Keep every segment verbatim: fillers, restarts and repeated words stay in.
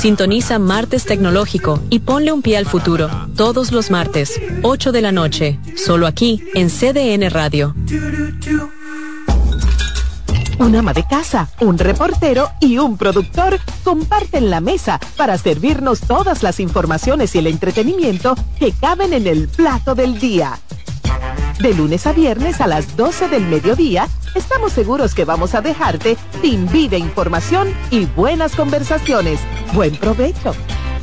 Sintoniza Martes Tecnológico y ponle un pie al futuro. Todos los martes, ocho de la noche, solo aquí en C D N Radio. Un ama de casa, un reportero y un productor comparten la mesa para servirnos todas las informaciones y el entretenimiento que caben en el plato del día. De lunes a viernes a las doce del mediodía, estamos seguros que vamos a dejarte sin vida, información y buenas conversaciones. Buen provecho.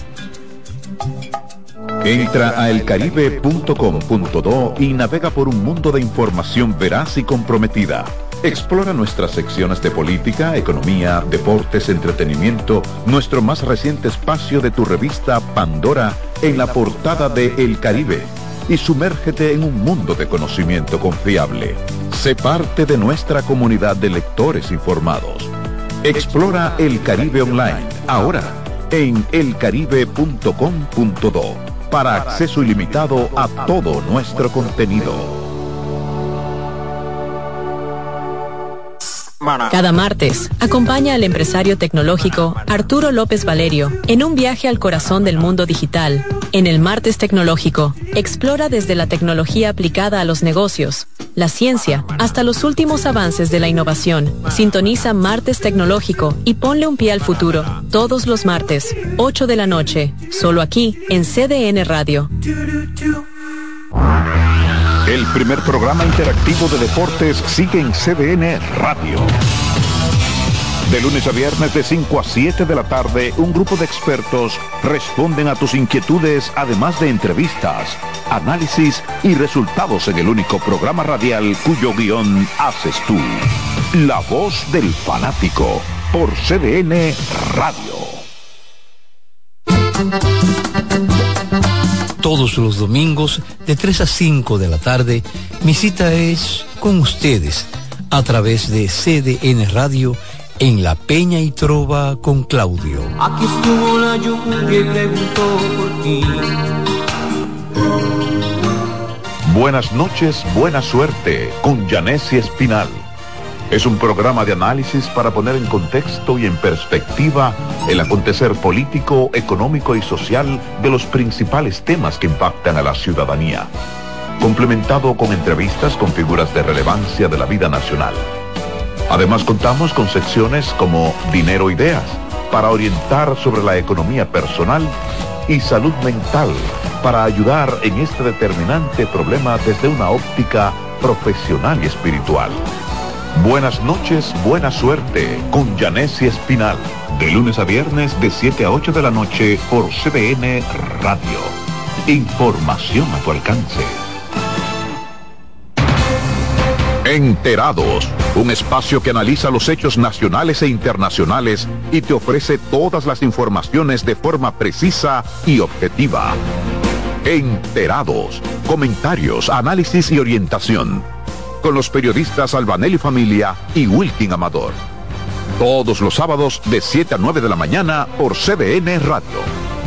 Entra a el caribe punto com punto do y navega por un mundo de información veraz y comprometida. Explora nuestras secciones de política, economía, deportes, entretenimiento, nuestro más reciente espacio de tu revista Pandora en la portada de El Caribe y sumérgete en un mundo de conocimiento confiable. Sé parte de nuestra comunidad de lectores informados. Explora El Caribe Online, ahora en el caribe punto com punto do, para acceso ilimitado a todo nuestro contenido. Cada martes, acompaña al empresario tecnológico Arturo López Valerio en un viaje al corazón del mundo digital. En el Martes Tecnológico, explora desde la tecnología aplicada a los negocios, la ciencia, hasta los últimos avances de la innovación. Sintoniza Martes Tecnológico y ponle un pie al futuro. Todos los martes, ocho de la noche, solo aquí en C D N Radio. El primer programa interactivo de deportes sigue en C D N Radio. De lunes a viernes de cinco a siete de la tarde, un grupo de expertos responden a tus inquietudes, además de entrevistas, análisis y resultados en el único programa radial cuyo guión haces tú. La voz del fanático, por C D N Radio. Todos los domingos, de tres a cinco de la tarde, mi cita es con ustedes, a través de C D N Radio, en La Peña y Trova con Claudio. Aquí estuvo la lluvia y preguntó por ti. Buenas noches, buena suerte, con Yanessi Espinal. Es un programa de análisis para poner en contexto y en perspectiva el acontecer político, económico y social de los principales temas que impactan a la ciudadanía, complementado con entrevistas con figuras de relevancia de la vida nacional. Además, contamos con secciones como Dinero Ideas, para orientar sobre la economía personal, y Salud Mental, para ayudar en este determinante problema desde una óptica profesional y espiritual. Buenas noches, buena suerte, con Yanessi Espinal, de lunes a viernes de siete a ocho de la noche por C D N Radio. Información a tu alcance. Enterados, un espacio que analiza los hechos nacionales e internacionales y te ofrece todas las informaciones de forma precisa y objetiva. Enterados, comentarios, análisis y orientación, con los periodistas Albanelli Familia y Wilkin Amador. Todos los sábados de siete a nueve de la mañana por C D N Radio.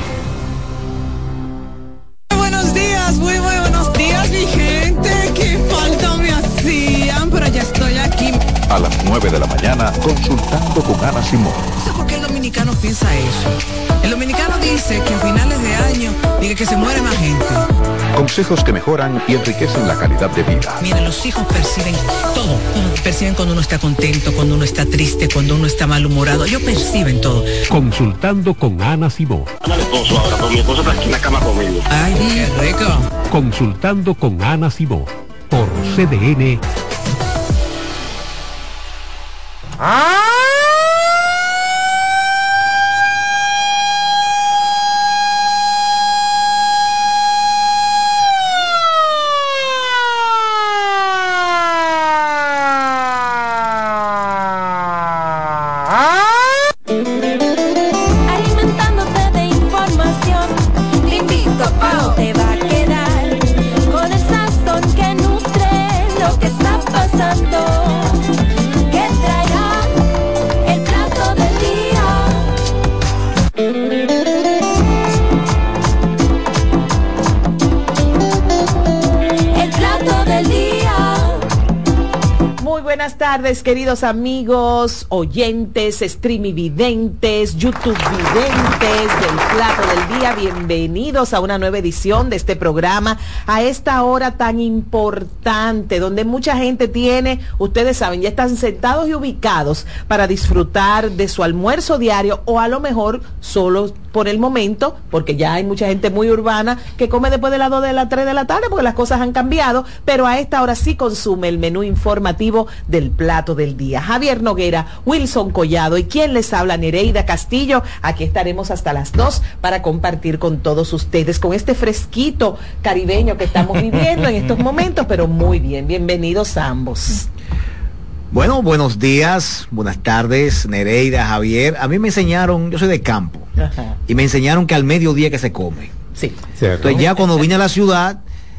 Buenos días, muy, muy buenos días, mi gente. Qué falta me hacían, pero ya estoy aquí. A las nueve de la mañana, consultando con Ana Simón. No sé por qué el dominicano piensa eso. El dominicano dice que a finales de año dice que se muere más gente. Consejos que mejoran y enriquecen la calidad de vida. Miren, los hijos perciben todo. Perciben cuando uno está contento, cuando uno está triste, cuando uno está malhumorado. Ellos perciben todo. Consultando con Ana Simón. Ana, el esposo ahora, pero mi esposo está aquí en la cama conmigo. Ay, qué rico. Consultando con Ana Simón, por C D N. ¡Ah! buenas tardes, queridos amigos, oyentes, streamividentes, YouTube videntes del Plato del Día. Bienvenidos a una nueva edición de este programa, a esta hora tan importante, donde mucha gente tiene, ustedes saben, ya están sentados y ubicados para disfrutar de su almuerzo diario, o a lo mejor solo por el momento, porque ya hay mucha gente muy urbana que come después de las dos de las tres de la tarde, porque las cosas han cambiado, pero a esta hora sí consume el menú informativo del Plato del Día. Javier Noguera, Wilson Collado y quien les habla, Nereida Castillo. Aquí estaremos hasta las dos para compartir con todos ustedes, con este fresquito caribeño que estamos viviendo en estos momentos, pero muy bien, bienvenidos ambos. Bueno, buenos días, buenas tardes, Nereida, Javier. A mí me enseñaron, yo soy de campo, ajá, y me enseñaron que al mediodía que se come. Sí. ¿Cierto? Entonces ya cuando vine a la ciudad,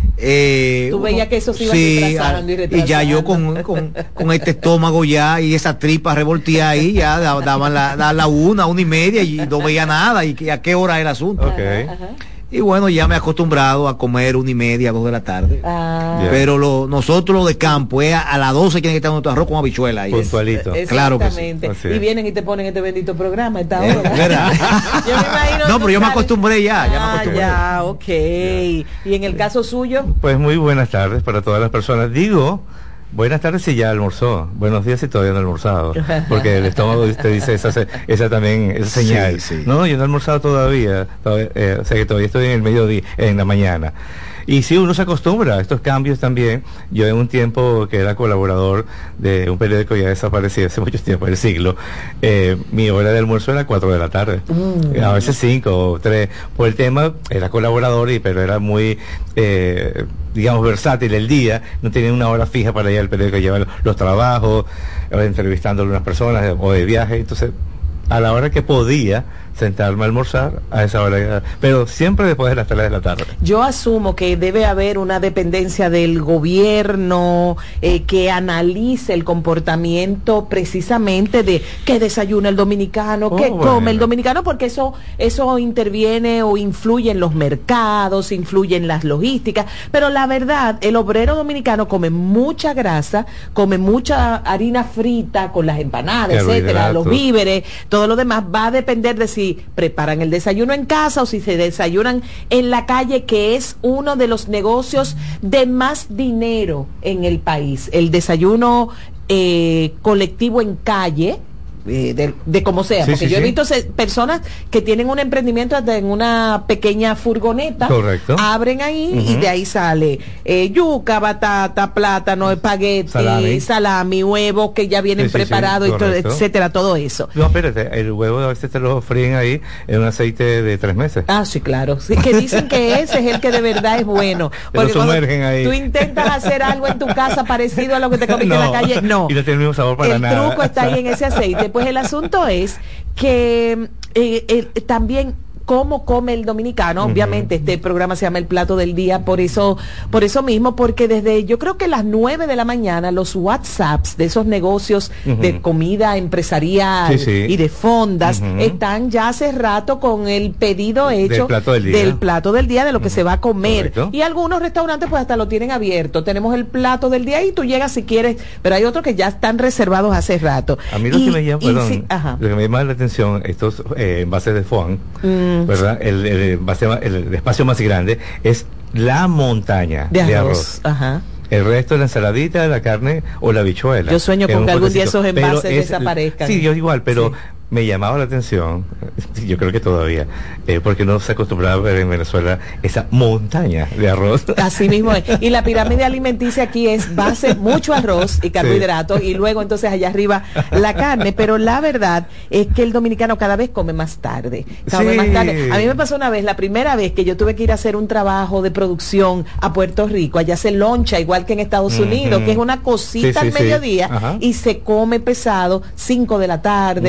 eh, tú veías que eso se iba sí, retrasando y retrasando. Y ya yo con, con, con este estómago ya y esa tripa revoltía ahí, ya daban la, la, la una, una y media y no veía nada. ¿Y a qué hora era el asunto? Okay. Ajá, ajá. Y bueno, ya me he acostumbrado a comer una y media, dos de la tarde. Ah. Yeah. Pero lo, nosotros lo de campo es a, a las doce tiene que estar nuestro arroz con habichuela. Ahí. Puntualito. Claro que sí. Exactamente. Y vienen y te ponen este bendito programa a esta hora. ¿Verdad? Yo me imagino. No, pero yo me acostumbré ya. ya me Ah, acostumbré. ya, ok. Yeah. ¿Y en el caso suyo? Pues muy buenas tardes para todas las personas. Digo, buenas tardes si ya almorzó. Buenos días si todavía no ha almorzado. Porque el estómago te dice esa, esa también, esa señal. Sí, sí. No, yo no he almorzado todavía. todavía eh, o sea que todavía estoy en el mediodía, en la mañana. Y sí, uno se acostumbra a estos cambios también. Yo en un tiempo que era colaborador de un periódico ya desaparecido hace mucho tiempo, el siglo, eh, mi hora de almuerzo era cuatro de la tarde. Mm. A veces cinco o tres. Por el tema, era colaborador, y pero era muy, eh, digamos, versátil el día. No tenía una hora fija para ir al periódico, llevar los, los trabajos, entrevistando a algunas personas o de viaje. Entonces, a la hora que podía sentarme a almorzar, a esa hora, pero siempre después de las tres de la tarde. Yo asumo que debe haber una dependencia del gobierno eh, que analice el comportamiento precisamente de qué desayuna el dominicano, oh, qué bueno. come el dominicano, porque eso eso interviene o influye en los mercados, influye en las logísticas, pero la verdad, el obrero dominicano come mucha grasa, come mucha harina frita con las empanadas, etcétera, los víveres, todo lo demás va a depender de si preparan el desayuno en casa o si se desayunan en la calle, que es uno de los negocios de más dinero en el país. El desayuno eh, colectivo en calle, eh, de, de como sea, sí, porque sí, yo sí. he visto se, personas que tienen un emprendimiento hasta en una pequeña furgoneta. Correcto. Abren ahí, uh-huh, y de ahí sale eh, yuca, batata, plátano, espagueti, salami, salami huevos que ya vienen sí, sí, preparados, sí, y todo, etcétera, todo eso. No, espérate, el huevo a veces te lo fríen ahí en un aceite de tres meses. Ah, sí, claro. Sí, que dicen que ese es el que de verdad es bueno. Porque lo sumergen ahí. Tú intentas hacer algo en tu casa parecido a lo que te comiste no, en la calle, no. Y no tiene el mismo sabor para el nada. El truco está ahí en ese aceite. Pues el asunto es que eh, eh, también cómo come el dominicano. Uh-huh. Obviamente este programa se llama El Plato del Día por eso, por eso mismo, porque desde yo creo que las nueve de la mañana los WhatsApps de esos negocios uh-huh. de comida empresarial sí, sí. y de fondas uh-huh. están ya hace rato con el pedido hecho del plato del día, del plato del día de lo que uh-huh. se va a comer. Correcto. Y algunos restaurantes pues hasta lo tienen abierto. Tenemos el plato del día y tú llegas si quieres, pero hay otros que ya están reservados hace rato. A mí lo y, que me llama, perdón, si, lo que me llama la atención, estos eh, envases de foam, mm. ¿verdad? El, el, envase, el, el espacio más grande es la montaña de, de arroz. arroz. Ajá. El resto, la ensaladita, la carne o la habichuela. Yo sueño con que algún día esos envases es, desaparezcan. Sí, yo igual, pero sí. me llamaba la atención, yo creo que todavía, eh, porque no se acostumbraba a ver en Venezuela esa montaña de arroz. Así mismo es. Y la pirámide alimenticia aquí es base, mucho arroz y carbohidratos, sí. y luego entonces allá arriba la carne, pero la verdad es que el dominicano cada vez come más tarde. Come sí. más tarde. A mí me pasó una vez, la primera vez que yo tuve que ir a hacer un trabajo de producción a Puerto Rico, allá se loncha igual que en Estados Unidos, mm-hmm. que es una cosita sí, sí, al mediodía, sí. y se come pesado, cinco de la tarde, mm-hmm. seis de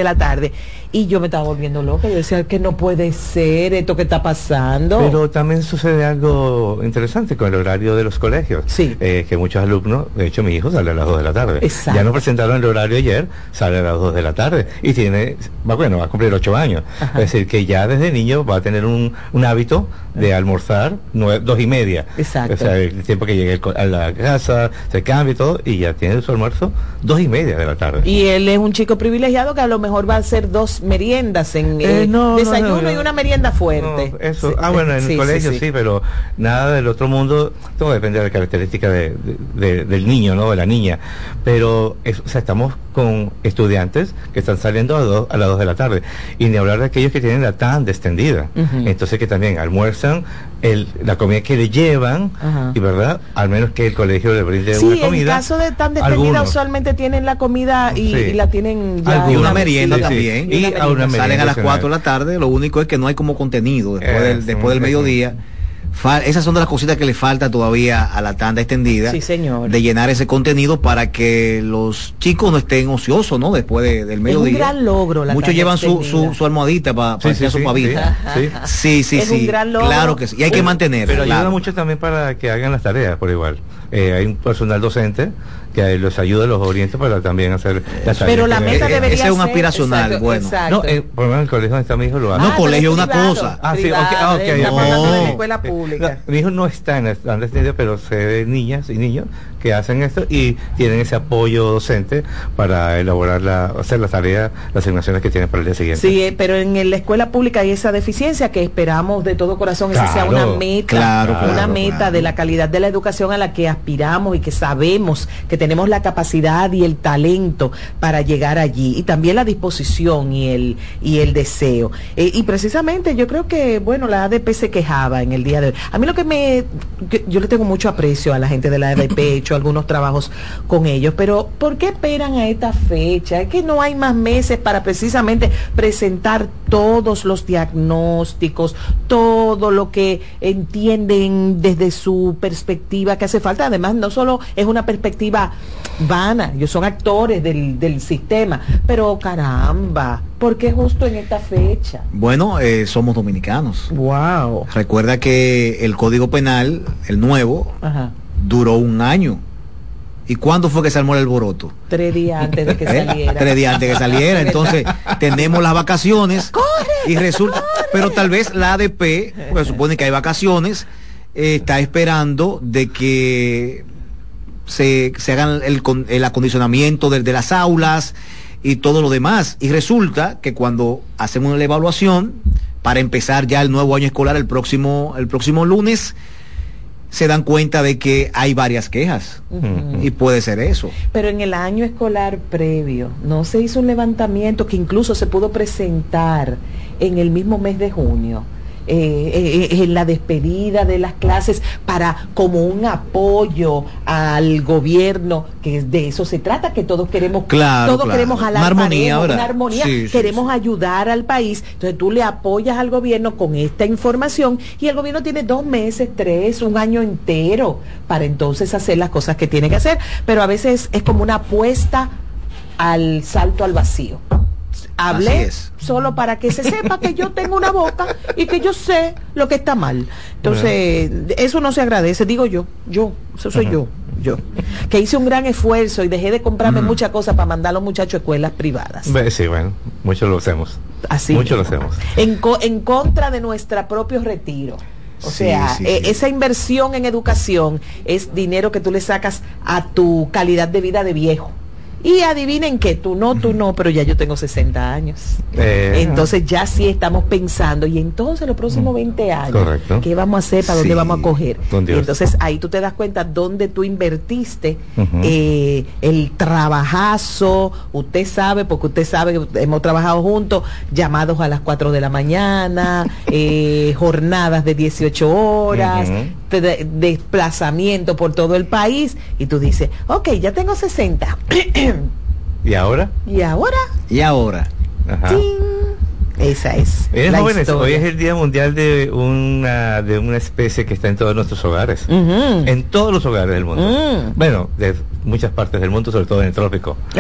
de la tarde. Y yo me estaba volviendo loca, yo decía que no puede ser esto que está pasando. Pero también sucede algo interesante con el horario de los colegios. Sí. Eh, que muchos alumnos, de hecho mi hijo sale a las dos de la tarde. Exacto. Ya no presentaron el horario ayer, sale a las dos de la tarde. Y tiene, va, bueno, va a cumplir ocho años. Ajá. Es decir, que ya desde niño va a tener un, un hábito de almorzar nueve, dos y media. Exacto. O sea, el tiempo que llegue a la casa, se cambia y todo, y ya tiene su almuerzo dos y media de la tarde. Y él es un chico privilegiado que a lo mejor va a hacer dos meriendas en eh, eh, no, desayuno no, no, y una merienda fuerte. No, eso, sí, ah bueno, en sí, el colegio sí, sí, sí, pero nada del otro mundo, todo depende de la característica de, de, de, del niño, ¿no? De la niña. Pero, es, o sea, estamos con estudiantes que están saliendo a, do, a las dos de la tarde. Y ni hablar de aquellos que tienen la tanda extendida. Uh-huh. Entonces que también almuerzan el, la comida que le llevan, uh-huh. y verdad, al menos que el colegio le brinde sí, una comida. Sí, en caso de tanda extendida algunos. Usualmente tienen la comida y, sí. y la tienen ya. Y una merienda sí, también. Sí. Y, y una merienda. Salen a las cuatro de la tarde, lo único es que no hay como contenido después, del, después del mediodía. Fal- esas son de las cositas que le falta todavía a la tanda extendida. Sí, señor. De llenar ese contenido para que los chicos no estén ociosos, ¿no? Después de, del mediodía. Es un gran logro la Muchos llevan su, su, su almohadita para pa sí, sí, su sí, pavita. Sí, sí, sí. Es sí. un gran logro. Claro que sí. Y hay que mantener. Pero claro. ayuda mucho también para que hagan las tareas por igual. Eh, hay un personal docente que los ayuda, los orienta para también hacer las tareas. Pero la meta eh, debería ese es un ser, aspiracional, exacto, bueno. exacto. No, eh, por lo menos en el colegio donde está mi hijo lo hace. No, ah, colegio es una privado, cosa. Ah, sí, privado, ok, ok. Estamos no. hablando de la escuela pública. No, mi hijo no está en la extendida, pero sé de niñas y niños que hacen esto y tienen ese apoyo docente para elaborar la, hacer las tareas, las asignaciones que tienen para el día siguiente. Sí, eh, pero en la escuela pública hay esa deficiencia que esperamos de todo corazón, claro, esa sea una meta, claro, una claro, meta claro. de la calidad de la educación a la que aspiramos y que sabemos que tenemos la capacidad y el talento para llegar allí, y también la disposición y el y el deseo. Eh, y precisamente yo creo que, bueno, la A D P se quejaba en el día de hoy. A mí lo que me, yo, yo le tengo mucho aprecio a la gente de la A D P, he hecho algunos trabajos con ellos, pero ¿por qué esperan a esta fecha? Es que no hay más meses para precisamente presentar todos los diagnósticos, todo lo que entienden desde su perspectiva que hace falta. Además, no solo es una perspectiva vana, ellos son actores del, del sistema, pero caramba, ¿por qué justo en esta fecha? Bueno, eh, somos dominicanos. Wow. Recuerda que el Código Penal, el nuevo, Ajá. duró un año. ¿Y cuándo fue que se armó el alboroto? Tres días antes de que ¿Eh? saliera. Tres días antes de que saliera. Entonces, tenemos las vacaciones. ¡Corre! Y resulta, corre. Pero tal vez la A D P, porque supone que hay vacaciones, eh, está esperando de que se, se hagan el, el acondicionamiento de, de las aulas y todo lo demás. Y resulta que cuando hacemos la evaluación, para empezar ya el nuevo año escolar el próximo, el próximo lunes, se dan cuenta de que hay varias quejas. Uh-huh. Y puede ser eso. Pero en el año escolar previo no se hizo un levantamiento que incluso se pudo presentar en el mismo mes de junio. Eh, eh, en la despedida de las clases para como un apoyo al gobierno, que de eso se trata, que todos queremos, claro, todos claro. queremos jalar una armonía, parejo, una armonía, sí, sí, queremos sí. ayudar al país. Entonces tú le apoyas al gobierno con esta información y el gobierno tiene dos meses, tres, un año entero para entonces hacer las cosas que tiene que hacer, pero a veces es como una apuesta al salto al vacío. Hablé solo para que se sepa que yo tengo una boca y que yo sé lo que está mal. Entonces, bueno. Eso no se agradece, digo yo, yo, eso soy uh-huh. yo, yo, que hice un gran esfuerzo y dejé de comprarme uh-huh. muchas cosas para mandar a los muchachos a escuelas privadas. Sí, bueno, muchos lo hacemos. Así. Muchos lo hacemos. En, co- en contra de nuestro propio retiro. O sí, sea, sí, eh, sí. Esa inversión en educación es dinero que tú le sacas a tu calidad de vida de viejo. Y adivinen que tú no, tú no, pero ya yo tengo sesenta años. Eh, entonces ya sí estamos pensando, y entonces los próximos veinte años, correcto. ¿Qué vamos a hacer? ¿Para sí, dónde vamos a coger? Y entonces ahí tú te das cuenta dónde tú invertiste uh-huh. eh, el trabajazo. Usted sabe, porque usted sabe que hemos trabajado juntos, llamados a las cuatro de la mañana, eh, jornadas de dieciocho horas, uh-huh. de, desplazamiento por todo el país, y tú dices, ok, ya tengo sesenta. ¿Y ahora? ¿Y ahora? ¿Y ahora? Ajá. Esa es. Miren, jóvenes, historia. Hoy es el Día Mundial de una de una especie que está en todos nuestros hogares. Uh-huh. En todos los hogares del mundo. Uh-huh. Bueno, de muchas partes del mundo, sobre todo en el trópico. Ah.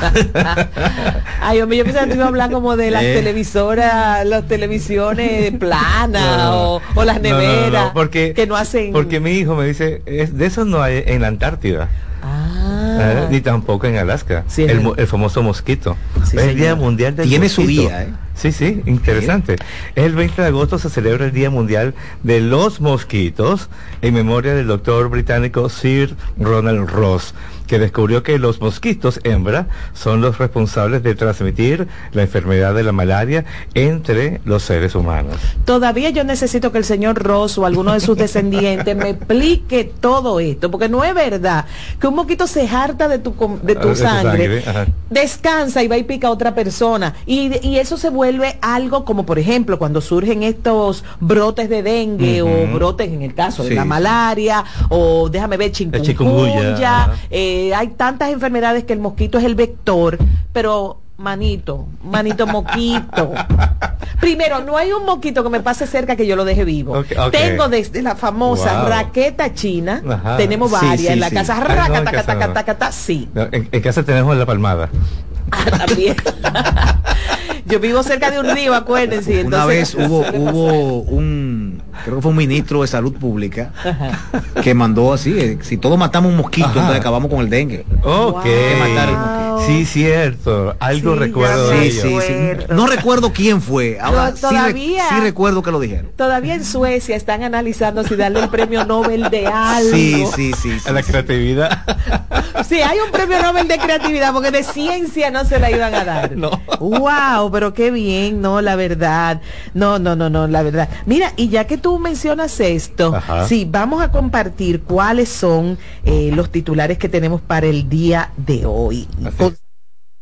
Ay, hombre, yo pensaba que iba a hablar como de las Eh. televisoras, las televisiones planas No, no. o, o las No, no, no, neveras no, porque, que no hacen. porque mi hijo me dice, es, de eso no hay en la Antártida. Ah. Eh, ni tampoco en Alaska. Sí, el, es mo- el famoso mosquito. Sí, es el Día señor. Mundial del Tiene Mosquito. su día, ¿eh? Sí, sí, interesante. El veinte de agosto se celebra el Día Mundial de los Mosquitos en memoria del doctor británico Sir Ronald Ross, que descubrió que los mosquitos hembra son los responsables de transmitir la enfermedad de la malaria entre los seres humanos. Todavía yo necesito que el señor Ross o alguno de sus descendientes me explique todo esto, porque no es verdad que un mosquito se harta de tu, com- de tu De tu sangre, sangre, ajá. descansa y va y pica a otra persona. Y, y eso se vuelve algo como, por ejemplo, cuando surgen estos brotes de dengue Ujú. o brotes, en el caso de Sí. la malaria, o déjame ver, chikungunya. chikungunya, ajá. Eh, hay tantas enfermedades que el mosquito es el vector, pero manito, manito mosquito. Primero, no hay un mosquito que me pase cerca que yo lo deje vivo. Ok, ok. Tengo desde la famosa Wow. raqueta china, Ajá. tenemos Sí, varias sí, en la sí. casa, Ah, no, en raca, taca, casa taca, no. taca, taca, sí. No, en, en casa tenemos la palmada. Ah, también. Yo vivo cerca de un río, acuérdense. Una entonces- vez hubo, hubo un, creo que fue un ministro de salud pública Ajá. que mandó así, eh, si todos matamos un mosquito, Ajá. entonces acabamos con el dengue. Ok. Que matar el mosquito. Sí, cierto. Algo Sí, recuerdo ya de me Sí, ello. sí, sí. acuerdo. No recuerdo quién fue. Ahora No, sí, re- todavía. sí recuerdo que lo dijeron. Todavía en Suecia están analizando si darle el premio Nobel de algo. Sí, sí, sí. sí, A la sí. creatividad. Sí, hay un premio Nobel de creatividad, porque de ciencia no se la iban a dar. No. Wow, pero qué bien, no, la verdad. No, no, no, no, la verdad. Mira, y ya que tú mencionas esto, Ajá. sí, vamos a compartir cuáles son eh, los titulares que tenemos para el día de hoy. Así Con- es.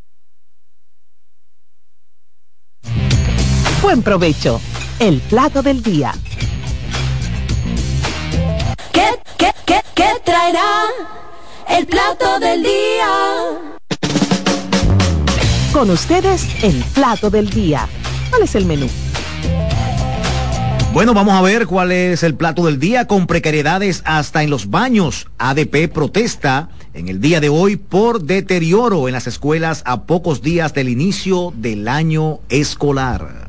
Buen provecho. El plato del día. ¿Qué, qué, qué, qué traerá el plato del día? Con ustedes, el plato del día. ¿Cuál es el menú? Bueno, vamos a ver cuál es el plato del día con precariedades hasta en los baños. A D P protesta en el día de hoy por deterioro en las escuelas a pocos días del inicio del año escolar.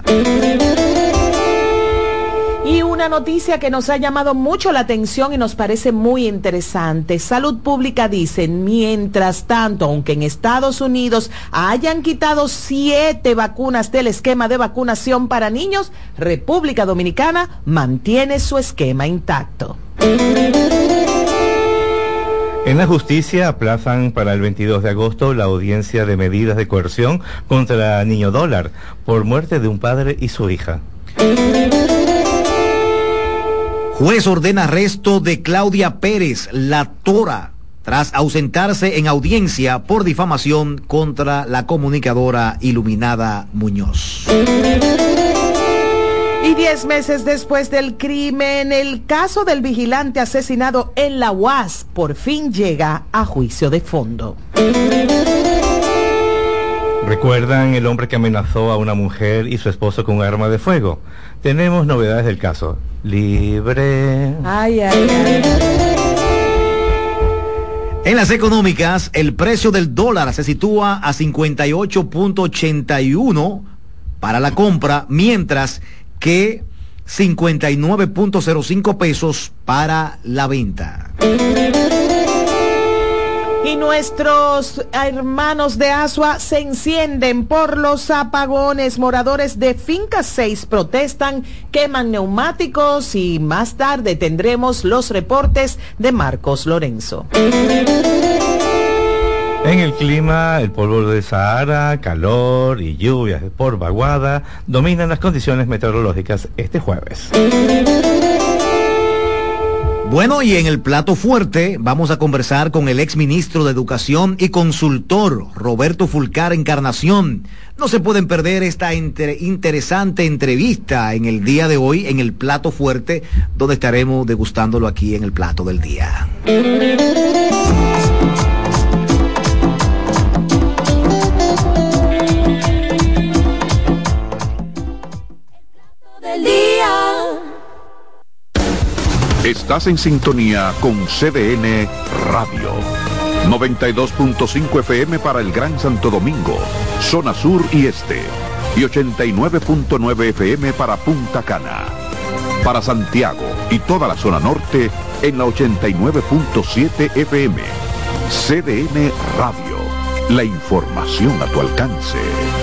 Y una noticia que nos ha llamado mucho la atención y nos parece muy interesante. Salud Pública dice, mientras tanto, aunque en Estados Unidos hayan quitado siete vacunas del esquema de vacunación para niños, República Dominicana mantiene su esquema intacto. En la justicia aplazan para el veintidós de agosto la audiencia de medidas de coerción contra Niño Dólar por muerte de un padre y su hija. Juez ordena arresto de Claudia Pérez, la Tora, tras ausentarse en audiencia por difamación contra la comunicadora Iluminada Muñoz. Y diez meses después del crimen, el caso del vigilante asesinado en la U A S por fin llega a juicio de fondo. ¿Recuerdan el hombre que amenazó a una mujer y su esposo con un arma de fuego? Tenemos novedades del caso. Libre. Ay, ay, ay. En las económicas, el precio del dólar se sitúa a cincuenta y ocho punto ochenta y uno para la compra, mientras que cincuenta y nueve punto cero cinco pesos para la venta. Y nuestros hermanos de Asua se encienden por los apagones. Moradores de Finca seis protestan, queman neumáticos y más tarde tendremos los reportes de Marcos Lorenzo. En el clima, el polvo del Sahara, calor y lluvias por vaguada dominan las condiciones meteorológicas este jueves. Bueno, y en el plato fuerte vamos a conversar con el exministro de Educación y consultor Roberto Fulcar Encarnación. No se pueden perder esta inter- interesante entrevista en el día de hoy en el plato fuerte, donde estaremos degustándolo aquí en el plato del día. Del día. Estás en sintonía con C D N Radio. noventa y dos punto cinco F M para el Gran Santo Domingo, zona sur y este, y ochenta y nueve punto nueve F M para Punta Cana. Para Santiago y toda la zona norte en la ochenta y nueve punto siete F M. C D N Radio, la información a tu alcance.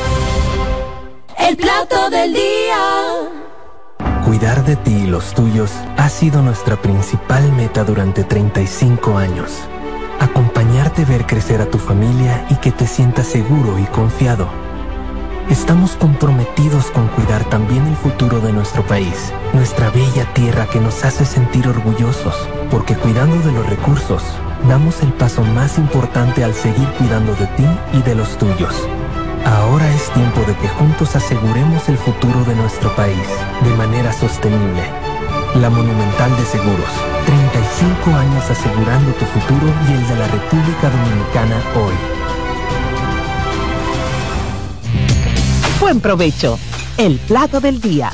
El plato del día. Cuidar de ti y los tuyos ha sido nuestra principal meta durante treinta y cinco años. Acompañarte, ver crecer a tu familia y que te sientas seguro y confiado. Estamos comprometidos con cuidar también el futuro de nuestro país, nuestra bella tierra que nos hace sentir orgullosos, porque cuidando de los recursos, damos el paso más importante al seguir cuidando de ti y de los tuyos. Ahora es tiempo de que juntos aseguremos el futuro de nuestro país de manera sostenible. La Monumental de Seguros, treinta y cinco años asegurando tu futuro y el de la República Dominicana hoy. Buen provecho. El plato del día.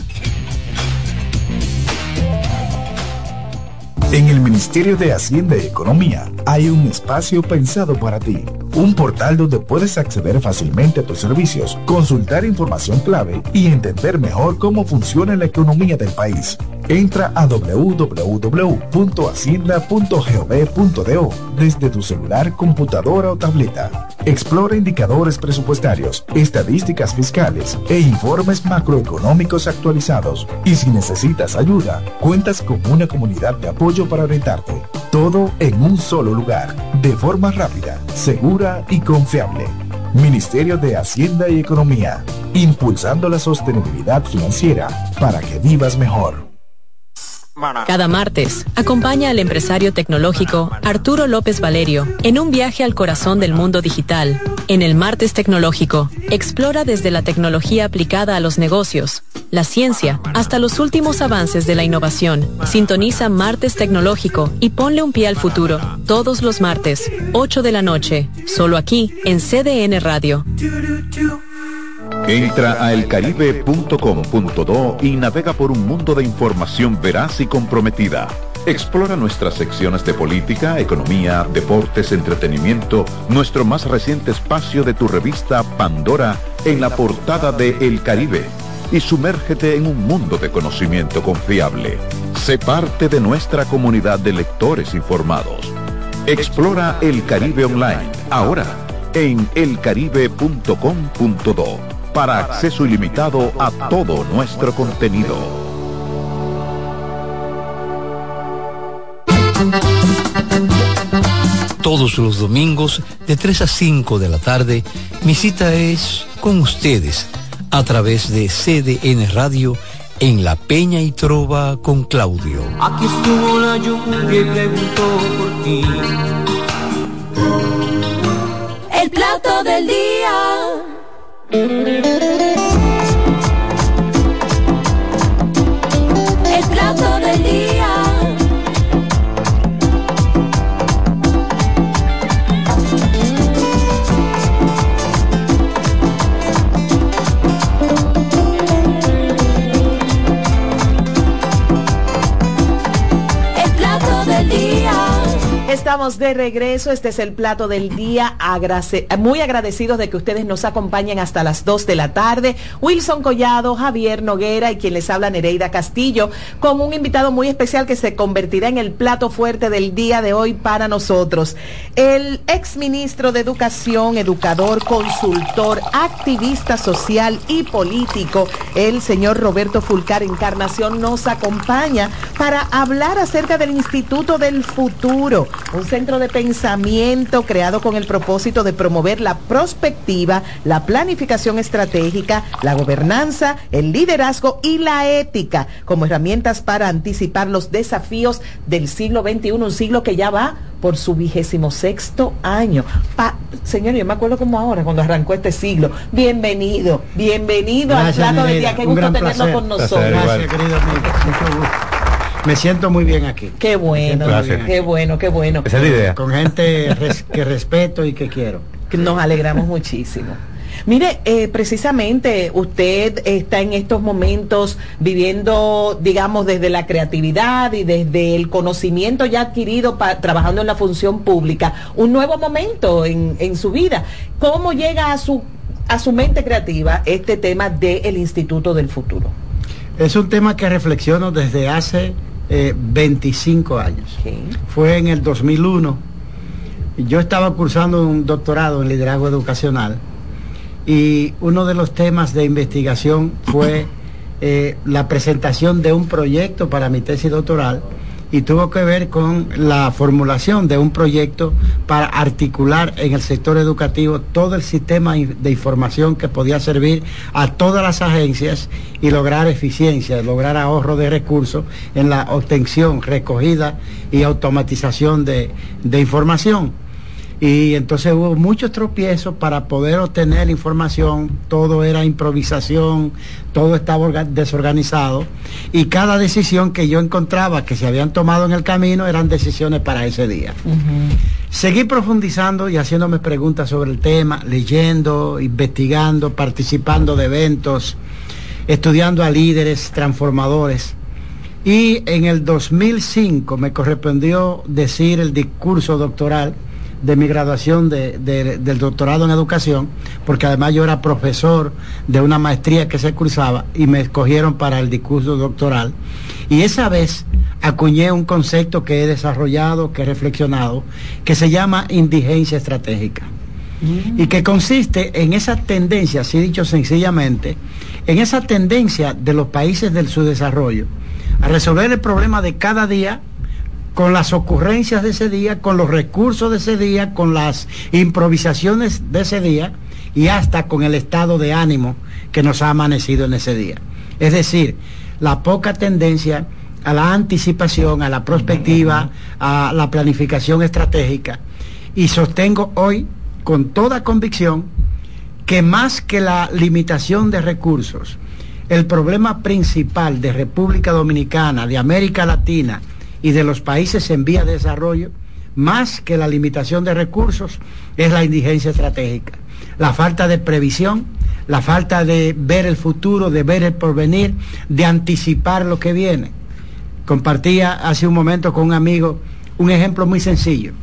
En el Ministerio de Hacienda y Economía hay un espacio pensado para ti. Un portal donde puedes acceder fácilmente a tus servicios, consultar información clave y entender mejor cómo funciona la economía del país. Entra a doble u doble u doble u punto hacienda punto gov punto do desde tu celular, computadora o tableta. Explora indicadores presupuestarios, estadísticas fiscales e informes macroeconómicos actualizados. Y si necesitas ayuda, cuentas con una comunidad de apoyo para orientarte. Todo en un solo lugar, de forma rápida, segura y confiable. Ministerio de Hacienda y Economía, impulsando la sostenibilidad financiera para que vivas mejor. Cada martes, acompaña al empresario tecnológico Arturo López Valerio en un viaje al corazón del mundo digital. En el Martes Tecnológico, explora desde la tecnología aplicada a los negocios, la ciencia, hasta los últimos avances de la innovación. Sintoniza Martes Tecnológico y ponle un pie al futuro. Todos los martes, ocho de la noche, solo aquí en C D N Radio. Entra a el caribe punto com punto do y navega por un mundo de información veraz y comprometida. Explora nuestras secciones de política, economía, deportes, entretenimiento, nuestro más reciente espacio de tu revista Pandora en la portada de El Caribe y sumérgete en un mundo de conocimiento confiable. Sé parte de nuestra comunidad de lectores informados. Explora El Caribe Online, ahora en el caribe punto com punto do. Para acceso ilimitado a todo nuestro contenido. Todos los domingos de tres a cinco de la tarde, mi cita es con ustedes a través de C D N Radio en La Peña y Trova con Claudio. Aquí estuvo la lluvia y preguntó por ti. El plato del día. El plato del día. Estamos de regreso, este es el plato del día, Agrace muy agradecidos de que ustedes nos acompañen hasta las dos de la tarde. Wilson Collado, Javier Noguera y quien les habla Nereida Castillo, con un invitado muy especial que se convertirá en el plato fuerte del día de hoy para nosotros. El exministro de Educación, educador, consultor, activista social y político, el señor Roberto Fulcar Encarnación, nos acompaña para hablar acerca del Instituto del Futuro, un centro de pensamiento creado con el propósito de promover la prospectiva, la planificación estratégica, la gobernanza, el liderazgo y la ética como herramientas para anticipar los desafíos del siglo veintiuno, un siglo que ya va por su vigésimo sexto año. Pa, señor, yo me acuerdo como ahora, cuando arrancó este siglo. Bienvenido, bienvenido Gracias, al plato del día. Qué gusto tenerlo placer. con nosotros. Gracias, querido amigo. Mucho gusto. Me siento muy bien aquí. Qué bueno, qué bueno, qué bueno. Esa es la idea. Con gente res, que respeto y que quiero. Nos alegramos muchísimo. Mire, eh, precisamente usted está en estos momentos viviendo, digamos, desde la creatividad y desde el conocimiento ya adquirido pa, trabajando en la función pública, un nuevo momento en, en su vida. ¿Cómo llega a su, a su mente creativa este tema del Instituto del Futuro? Es un tema que reflexiono desde hace eh, veinticinco años. Okay. Fue en el dos mil uno. Yo estaba cursando un doctorado en liderazgo educacional y uno de los temas de investigación fue eh, la presentación de un proyecto para mi tesis doctoral y tuvo que ver con la formulación de un proyecto para articular en el sector educativo todo el sistema de información que podía servir a todas las agencias y lograr eficiencia, lograr ahorro de recursos en la obtención, recogida y automatización de, de información. Y entonces hubo muchos tropiezos para poder obtener información, todo era improvisación, todo estaba desorganizado y cada decisión que yo encontraba que se habían tomado en el camino eran decisiones para ese día. Uh-huh. Seguí profundizando y haciéndome preguntas sobre el tema, leyendo, investigando, participando de eventos, estudiando a líderes transformadores. Y en el dos mil cinco me correspondió decir el discurso doctoral de mi graduación de, de, del doctorado en educación, porque además yo era profesor de una maestría que se cursaba y me escogieron para el discurso doctoral. Y esa vez acuñé un concepto que he desarrollado, que he reflexionado, que se llama indigencia estratégica. Mm. Y que consiste en esa tendencia, así dicho sencillamente, en esa tendencia de los países del subdesarrollo a resolver el problema de cada día con las ocurrencias de ese día, con los recursos de ese día, con las improvisaciones de ese día y hasta con el estado de ánimo que nos ha amanecido en ese día. Es decir, la poca tendencia a la anticipación, a la prospectiva, a la planificación estratégica. Y sostengo hoy con toda convicción que más que la limitación de recursos, el problema principal de República Dominicana, de América Latina y de los países en vía de desarrollo, más que la limitación de recursos, es la indigencia estratégica. La falta de previsión, la falta de ver el futuro, de ver el porvenir, de anticipar lo que viene. Compartía hace un momento con un amigo un ejemplo muy sencillo.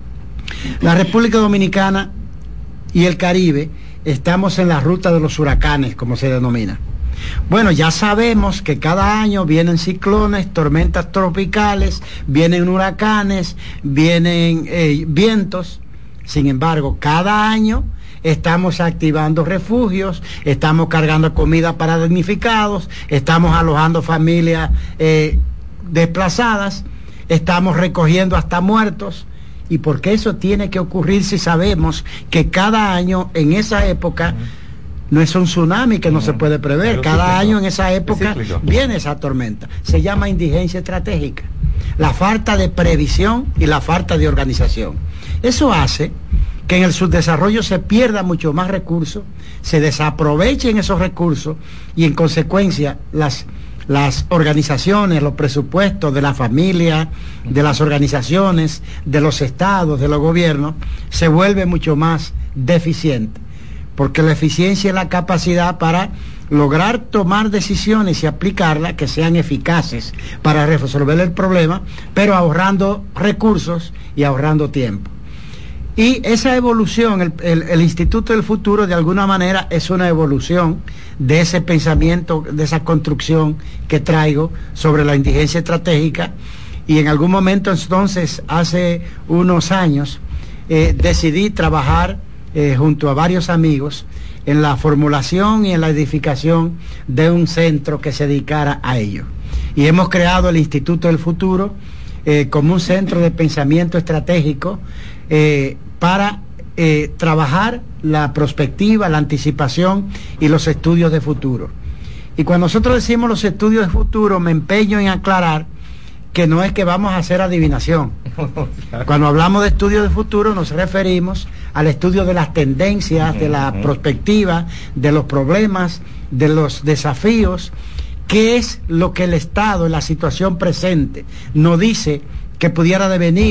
La República Dominicana y el Caribe estamos en la ruta de los huracanes, como se denomina. Bueno, ya sabemos que cada año vienen ciclones, tormentas tropicales, vienen huracanes, vienen eh, vientos. Sin embargo, cada año estamos activando refugios, estamos cargando comida para damnificados, estamos alojando familias eh, desplazadas, estamos recogiendo hasta muertos. ¿Y por qué eso tiene que ocurrir si sabemos que cada año en esa época no es un tsunami que no se puede prever? Cada año en esa época viene esa tormenta. Se llama indigencia estratégica. La falta de previsión y la falta de organización. Eso hace que en el subdesarrollo se pierda mucho más recursos, se desaprovechen esos recursos y en consecuencia las, las organizaciones, los presupuestos de la familia, de las organizaciones, de los estados, de los gobiernos, se vuelven mucho más deficientes. Porque la eficiencia es la capacidad para lograr tomar decisiones y aplicarlas que sean eficaces para resolver el problema, pero ahorrando recursos y ahorrando tiempo. Y esa evolución, el, el, el Instituto del Futuro de alguna manera es una evolución de ese pensamiento, de esa construcción que traigo sobre la indigencia estratégica. Y en algún momento entonces, hace unos años, eh, decidí trabajar Eh, junto a varios amigos en la formulación y en la edificación de un centro que se dedicara a ello. Y hemos creado el Instituto del Futuro eh, como un centro de pensamiento estratégico eh, para eh, trabajar la prospectiva, la anticipación y los estudios de futuro. Y cuando nosotros decimos los estudios de futuro, me empeño en aclarar que no es que vamos a hacer adivinación. Cuando hablamos de estudios de futuro nos referimos al estudio de las tendencias, de la prospectiva, de los problemas, de los desafíos, qué es lo que el Estado en la situación presente nos dice que pudiera devenir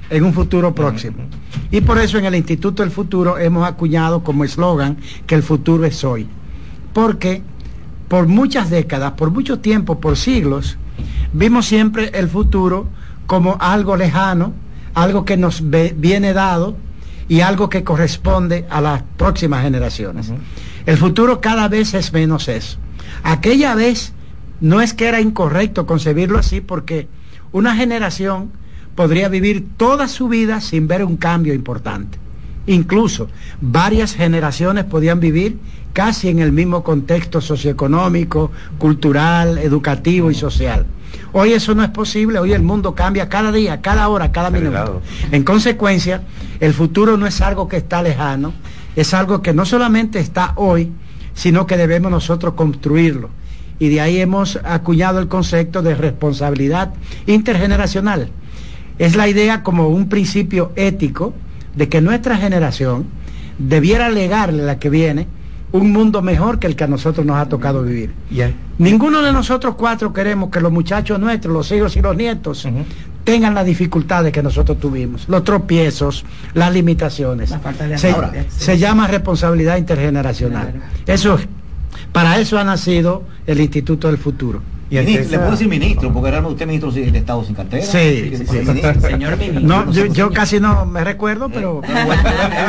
en un futuro próximo. Y por eso en el Instituto del Futuro hemos acuñado como eslogan que el futuro es hoy. Porque por muchas décadas, por mucho tiempo, por siglos, vimos siempre el futuro como algo lejano, algo que nos ve, viene dado y algo que corresponde a las próximas generaciones. Uh-huh. El futuro cada vez es menos eso. Aquella vez no es que era incorrecto concebirlo así, porque una generación podría vivir toda su vida sin ver un cambio importante. Incluso varias generaciones podían vivir casi en el mismo contexto socioeconómico, cultural, educativo y social. Hoy eso no es posible, hoy el mundo cambia cada día, cada hora, cada minuto. En consecuencia, el futuro no es algo que está lejano, es algo que no solamente está hoy, sino que debemos nosotros construirlo. Y de ahí hemos acuñado el concepto de responsabilidad intergeneracional. Es la idea como un principio ético de que nuestra generación debiera legarle a la que viene un mundo mejor que el que a nosotros nos ha tocado vivir. Yeah. Ninguno de nosotros cuatro queremos que los muchachos nuestros, los hijos y los nietos, uh-huh, tengan las dificultades que nosotros tuvimos, los tropiezos, las limitaciones. La falta de se, ahora, se llama responsabilidad intergeneracional. Claro. Eso, para eso ha nacido el Instituto del Futuro. Y ministro, le puedo decir ministro, porque era usted ministro de Estado sin cartera. Sí, sí, sí. Señor ministro. No, yo, yo casi no me recuerdo, pero, pero bueno,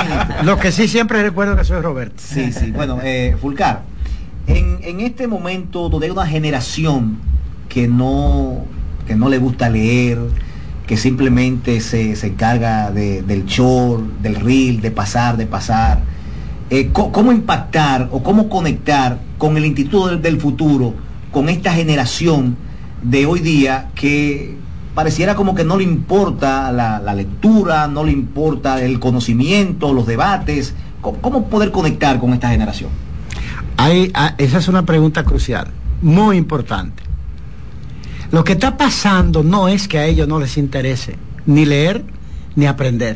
lo que sí siempre recuerdo que soy Roberto. Sí, sí. Bueno, eh, Fulcar, en, en este momento donde hay una generación que no, que no le gusta leer, que simplemente se, se encarga de, del short, del reel, de pasar, de pasar, eh, ¿cómo impactar o cómo conectar con el Instituto del, del Futuro, con esta generación de hoy día que pareciera como que no le importa la, la lectura, no le importa el conocimiento, los debates? ¿Cómo, cómo poder conectar con esta generación? Hay, esa es una pregunta crucial, muy importante. Lo que está pasando no es que a ellos no les interese ni leer ni aprender.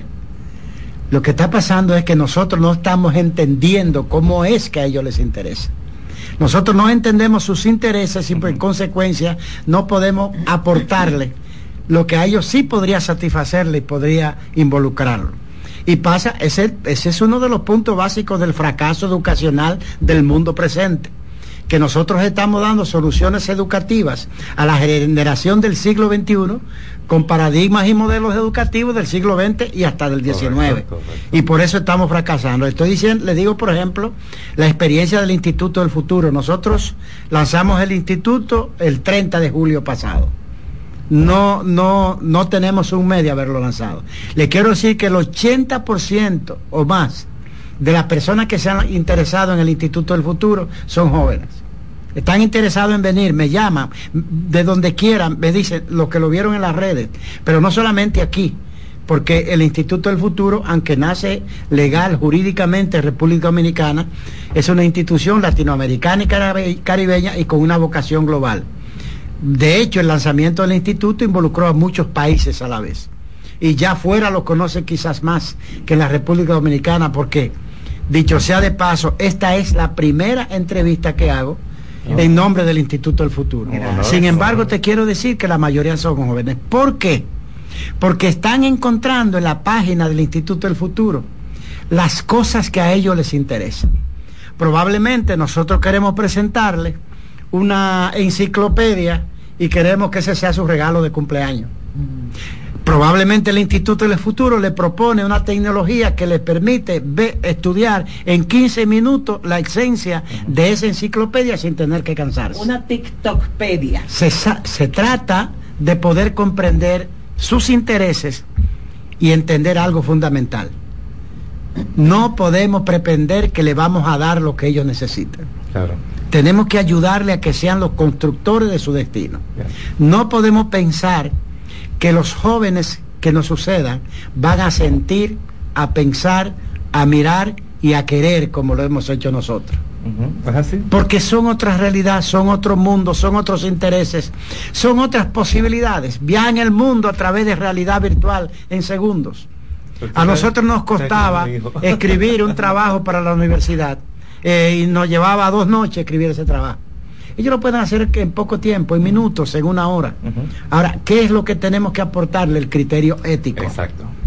Lo que está pasando es que nosotros no estamos entendiendo cómo es que a ellos les interesa. Nosotros no entendemos sus intereses y por consecuencia no podemos aportarle lo que a ellos sí podría satisfacerle y podría involucrarlo. Y pasa, ese, ese es uno de los puntos básicos del fracaso educacional del mundo presente, que nosotros estamos dando soluciones educativas a la generación del siglo veintiuno con paradigmas y modelos educativos del siglo veinte y hasta del diecinueve. Correcto, correcto. Y por eso estamos fracasando. Estoy diciendo, le digo, por ejemplo, la experiencia del Instituto del Futuro. Nosotros lanzamos el instituto el treinta de julio pasado. No, no, no tenemos un mes de haberlo lanzado. Le quiero decir que el ochenta por ciento o más de las personas que se han interesado en el Instituto del Futuro son jóvenes. Están interesados en venir, me llaman, de donde quieran, me dicen los que lo vieron en las redes, pero no solamente aquí, porque el Instituto del Futuro, aunque nace legal, jurídicamente en República Dominicana, es una institución latinoamericana y caribeña y con una vocación global. De hecho, el lanzamiento del instituto involucró a muchos países a la vez. Y ya afuera lo conocen quizás más que en la República Dominicana, porque, dicho sea de paso, esta es la primera entrevista que hago no. en nombre del Instituto del Futuro. No, no, Sin embargo, no. te quiero decir que la mayoría son jóvenes. ¿Por qué? Porque están encontrando en la página del Instituto del Futuro las cosas que a ellos les interesan. Probablemente nosotros queremos presentarles una enciclopedia y queremos que ese sea su regalo de cumpleaños. Mm. Probablemente el Instituto del Futuro le propone una tecnología que le permite ver, estudiar en quince minutos la esencia uh-huh. de esa enciclopedia sin tener que cansarse. Una TikTokpedia. Se, se trata de poder comprender sus intereses y entender algo fundamental. No podemos pretender que le vamos a dar lo que ellos necesitan. Claro. Tenemos que ayudarle a que sean los constructores de su destino. Yeah. No podemos pensar que los jóvenes que nos sucedan van a sentir, a pensar, a mirar y a querer como lo hemos hecho nosotros. Uh-huh. ¿Es así? Porque son otras realidades, son otros mundos, son otros intereses, son otras posibilidades. Viajan el mundo a través de realidad virtual en segundos. A nosotros nos costaba escribir un trabajo para la universidad eh, y nos llevaba dos noches escribir ese trabajo. Ellos lo pueden hacer en poco tiempo, en minutos, en una hora. Uh-huh. Ahora, ¿qué es lo que tenemos que aportarle? El criterio ético. Exacto.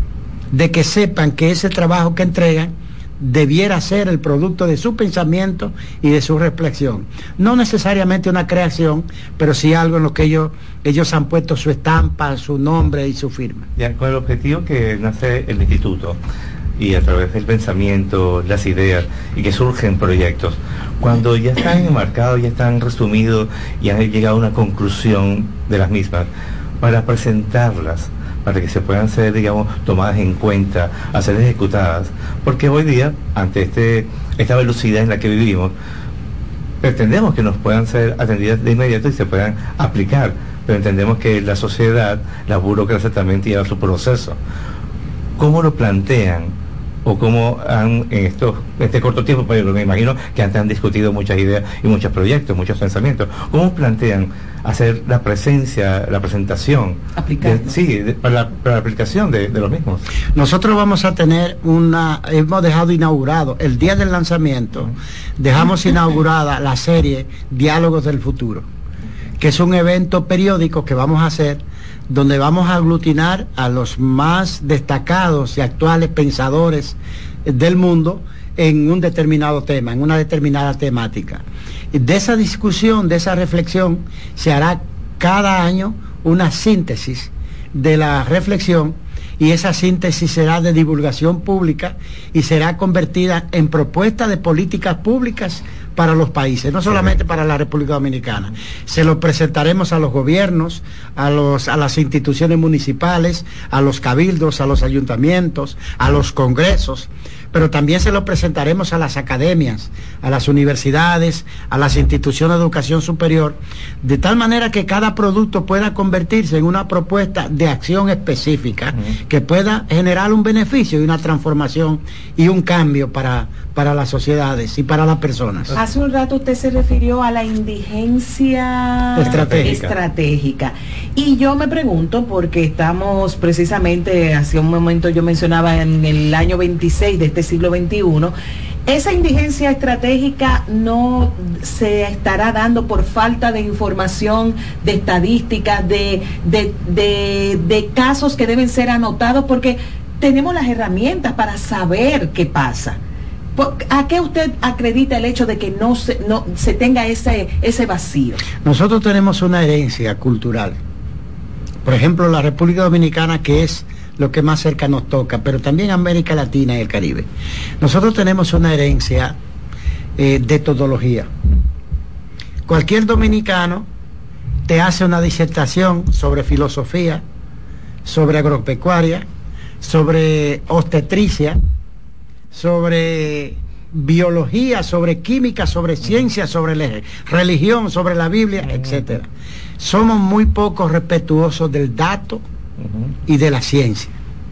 de que sepan que ese trabajo que entregan debiera ser el producto de su pensamiento y de su reflexión. No necesariamente una creación, pero sí algo en lo que ellos, ellos han puesto su estampa, su nombre y su firma. Ya, con el objetivo que nace el instituto y a través del pensamiento, las ideas y que surgen proyectos, cuando ya están enmarcados, ya están resumidos y han llegado a una conclusión de las mismas, para presentarlas, para que se puedan ser, digamos, tomadas en cuenta, a ser ejecutadas, porque hoy día, ante este esta velocidad en la que vivimos, pretendemos que nos puedan ser atendidas de inmediato y se puedan aplicar, pero entendemos que la sociedad, la burocracia también lleva su proceso. ¿Cómo lo plantean? O cómo han, en estos, este corto tiempo, pero me imagino que antes han discutido muchas ideas y muchos proyectos, muchos pensamientos, ¿cómo plantean hacer la presencia, la presentación? Aplicar. De, sí, de, para, la, para la aplicación de, de los mismos. Nosotros vamos a tener una, hemos dejado inaugurado, el día del lanzamiento, dejamos inaugurada la serie Diálogos del Futuro, que es un evento periódico que vamos a hacer, donde vamos a aglutinar a los más destacados y actuales pensadores del mundo en un determinado tema, en una determinada temática. De esa discusión, de esa reflexión, se hará cada año una síntesis de la reflexión, y esa síntesis será de divulgación pública y será convertida en propuesta de políticas públicas para los países, no solamente para la República Dominicana. Se lo presentaremos a los gobiernos, a los a las instituciones municipales, a los cabildos, a los ayuntamientos, a los congresos, pero también se lo presentaremos a las academias, a las universidades, a las instituciones de educación superior, de tal manera que cada producto pueda convertirse en una propuesta de acción específica, uh-huh, que pueda generar un beneficio y una transformación y un cambio para, para las sociedades y para las personas. Hace un rato usted se refirió a la indigencia estratégica. estratégica. Y yo me pregunto, porque estamos precisamente, hace un momento yo mencionaba en el año veintiséis de este siglo veintiuno, esa indigencia estratégica no se estará dando por falta de información, de estadísticas, de, de, de, de casos que deben ser anotados, porque tenemos las herramientas para saber qué pasa. ¿A qué usted acredita el hecho de que no se, no, se tenga ese, ese vacío? Nosotros tenemos una herencia cultural. Por ejemplo, la República Dominicana, que es lo que más cerca nos toca, pero también América Latina y el Caribe. Nosotros tenemos una herencia eh, de todología. Cualquier dominicano te hace una disertación sobre filosofía, sobre agropecuaria, sobre obstetricia, sobre biología, sobre química, sobre ciencia, sobre la religión, sobre la Biblia, etcétera. Somos muy poco respetuosos del dato y de la ciencia.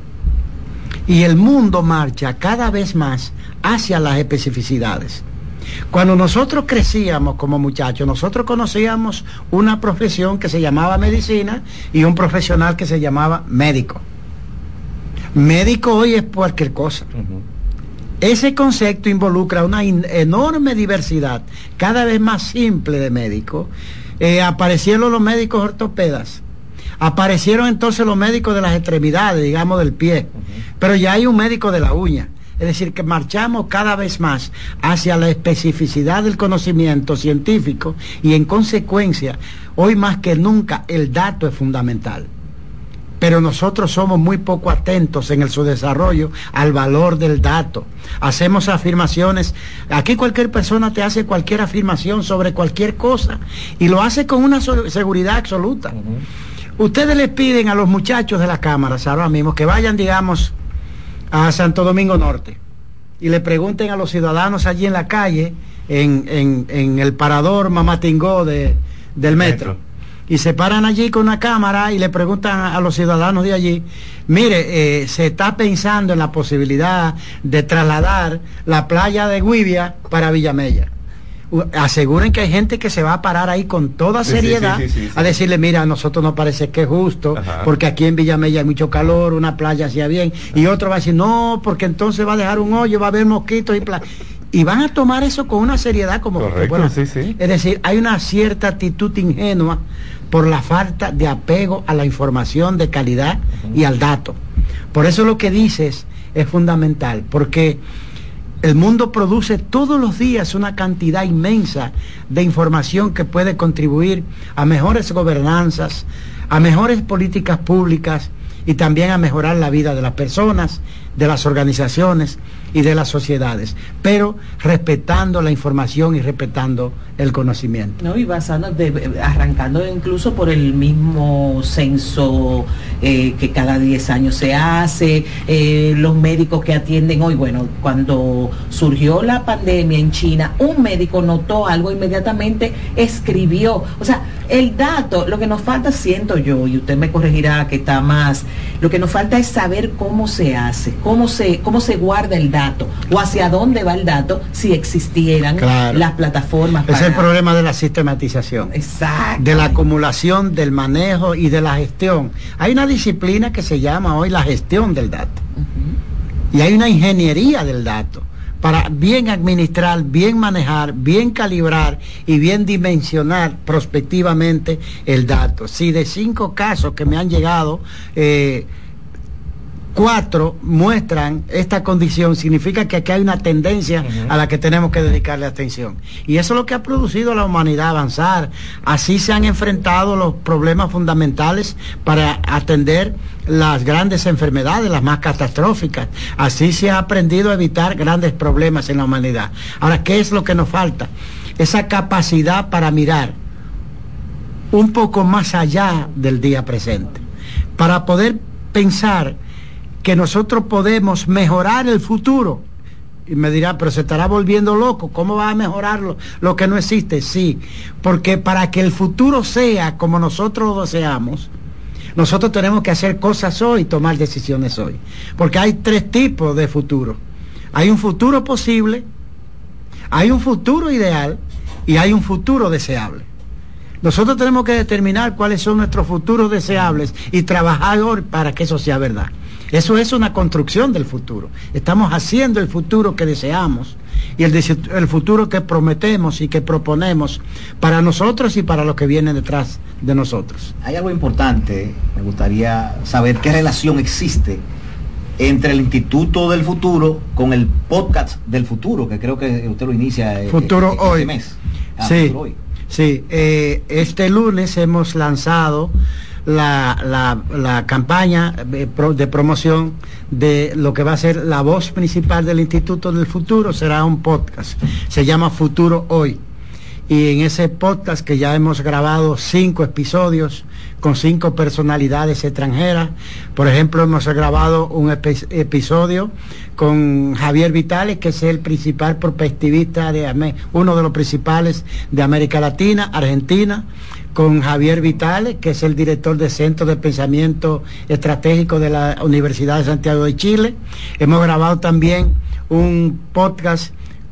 Y el mundo marcha cada vez más hacia las especificidades. Cuando nosotros crecíamos como muchachos, nosotros conocíamos una profesión que se llamaba medicina y un profesional que se llamaba médico. Médico hoy es cualquier cosa. Uh-huh. Ese concepto involucra una enorme diversidad, cada vez más simple de médicos. Eh, aparecieron los médicos ortopedas, aparecieron entonces los médicos de las extremidades, digamos del pie, uh-huh, pero ya hay un médico de la uña. Es decir, que marchamos cada vez más hacia la especificidad del conocimiento científico y en consecuencia, hoy más que nunca, el dato es fundamental. Pero nosotros somos muy poco atentos en el su desarrollo al valor del dato. Hacemos afirmaciones, aquí cualquier persona te hace cualquier afirmación sobre cualquier cosa y lo hace con una seguridad absoluta. Uh-huh. Ustedes les piden a los muchachos de las cámaras ahora mismo que vayan, digamos, a Santo Domingo Norte y le pregunten a los ciudadanos allí en la calle, en, en, en el parador Mamatingó de, del metro, metro, y se paran allí con una cámara y le preguntan a, a los ciudadanos de allí, mire, eh, se está pensando en la posibilidad de trasladar la playa de Guivia para Villamella. Aseguren que hay gente que se va a parar ahí con toda seriedad, sí, sí, sí, sí, sí, a decirle, mira, a nosotros nos parece que es justo, ajá, porque aquí en Villamella hay mucho calor, una playa hacía bien, ajá, y otro va a decir, no, porque entonces va a dejar un hoyo, va a haber mosquitos y pla y van a tomar eso con una seriedad como correcto, bueno, sí, sí. Es decir, hay una cierta actitud ingenua por la falta de apego a la información de calidad, uh-huh, y al dato. Por eso lo que dices es fundamental, porque el mundo produce todos los días una cantidad inmensa de información que puede contribuir a mejores gobernanzas, a mejores políticas públicas y también a mejorar la vida de las personas, de las organizaciones y de las sociedades, pero respetando la información y respetando el conocimiento. No, y basando, de, arrancando incluso por el mismo censo eh, que cada diez años se hace, eh, los médicos que atienden hoy. Bueno, cuando surgió la pandemia en China, un médico notó algo, inmediatamente escribió. O sea, el dato, lo que nos falta, siento yo, y usted me corregirá que está más, lo que nos falta es saber cómo se hace, cómo se, cómo se guarda el dato, o hacia dónde va el dato si existieran claro. las plataformas. Para... Es el problema de la sistematización. Exacto. De la acumulación, del manejo y de la gestión. Hay una disciplina que se llama hoy la gestión del dato. Uh-huh. Y hay una ingeniería del dato para bien administrar, bien manejar, bien calibrar y bien dimensionar prospectivamente el dato. Si de cinco casos que me han llegado, eh, cuatro muestran esta condición, significa que aquí hay una tendencia uh-huh. a la que tenemos que dedicarle atención. Y eso es lo que ha producido a la humanidad avanzar. Así se han enfrentado los problemas fundamentales para atender las grandes enfermedades, las más catastróficas. Así se ha aprendido a evitar grandes problemas en la humanidad. Ahora, ¿qué es lo que nos falta? Esa capacidad para mirar un poco más allá del día presente, para poder pensar que nosotros podemos mejorar el futuro. Y me dirá, pero se estará volviendo loco, ¿cómo va a mejorarlo lo que no existe? Sí, porque para que el futuro sea como nosotros lo deseamos, nosotros tenemos que hacer cosas hoy, tomar decisiones hoy, porque hay tres tipos de futuro. Hay un futuro posible, hay un futuro ideal y hay un futuro deseable. Nosotros tenemos que determinar cuáles son nuestros futuros deseables y trabajar hoy para que eso sea verdad. Eso es una construcción del futuro. Estamos haciendo el futuro que deseamos y el, el futuro que prometemos y que proponemos para nosotros y para los que vienen detrás de nosotros. Hay algo importante, me gustaría saber qué relación existe entre el Instituto del Futuro con el podcast del futuro, que creo que usted lo inicia Futuro este hoy. mes. Ah, sí, Futuro hoy. Sí, eh, este lunes hemos lanzado La, la, la campaña de, de promoción de lo que va a ser la voz principal del Instituto del Futuro. Será un podcast, se llama Futuro Hoy, y en ese podcast, que ya hemos grabado cinco episodios con cinco personalidades extranjeras. Por ejemplo, hemos grabado un epi- episodio con Javier Vitales, que es el principal prospectivista de uno de los principales de América Latina, Argentina, con Javier Vitales, que es el director del Centro de Pensamiento Estratégico de la Universidad de Santiago de Chile. Hemos grabado también un podcast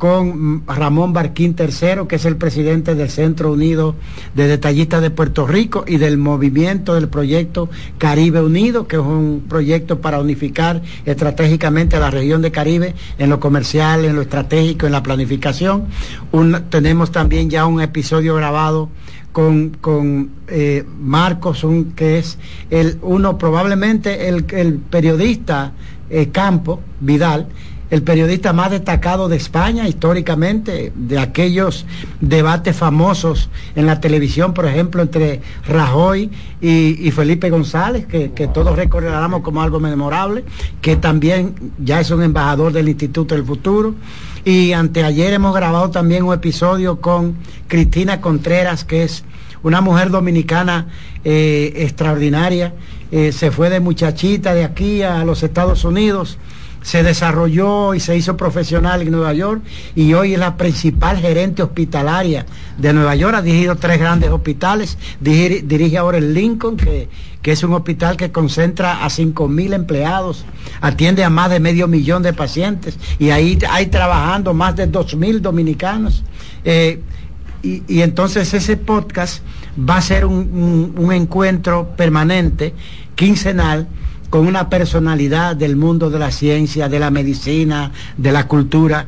con Ramón Barquín tercero, que es el presidente del Centro Unido de Detallistas de Puerto Rico y del movimiento del proyecto Caribe Unido, que es un proyecto para unificar estratégicamente a la región de Caribe en lo comercial, en lo estratégico, en la planificación. Un, tenemos también ya un episodio grabado con, con eh, Marcos, un, que es el uno probablemente el, el periodista eh, Campo Vidal, el periodista más destacado de España históricamente, de aquellos debates famosos en la televisión, por ejemplo, entre Rajoy y, y Felipe González, que, que todos recordaremos como algo memorable, que también ya es un embajador del Instituto del Futuro. Y anteayer hemos grabado también un episodio con Cristina Contreras, que es una mujer dominicana eh, extraordinaria. Eh, se fue de muchachita de aquí a los Estados Unidos, se desarrolló y se hizo profesional en Nueva York, y hoy es la principal gerente hospitalaria de Nueva York. Ha dirigido tres grandes hospitales, dirige, dirige ahora el Lincoln, que, que es un hospital que concentra a cinco mil empleados, atiende a más de medio millón de pacientes, y ahí hay trabajando más de dos mil dominicanos. Eh, y, y entonces ese podcast va a ser un, un, un encuentro permanente, quincenal, con una personalidad del mundo de la ciencia, de la medicina, de la cultura,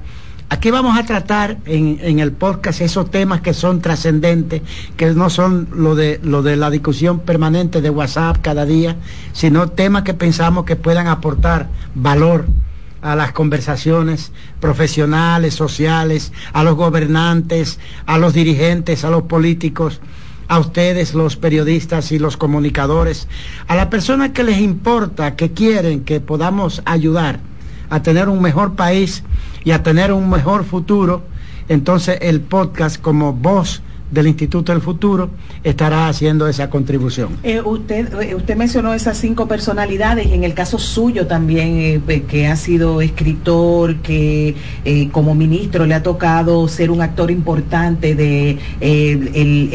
Aquí vamos a tratar en, en el podcast esos temas que son trascendentes, que no son lo de, lo de la discusión permanente de WhatsApp cada día, sino temas que pensamos que puedan aportar valor a las conversaciones profesionales, sociales, a los gobernantes, a los dirigentes, a los políticos, a ustedes, los periodistas y los comunicadores, a las personas que les importa, que quieren que podamos ayudar a tener un mejor país y a tener un mejor futuro. Entonces el podcast, como voz del Instituto del Futuro, estará haciendo esa contribución. Eh, usted eh, usted mencionó esas cinco personalidades, en el caso suyo también, eh, que ha sido escritor, que eh, como ministro le ha tocado ser un actor importante de, eh, el,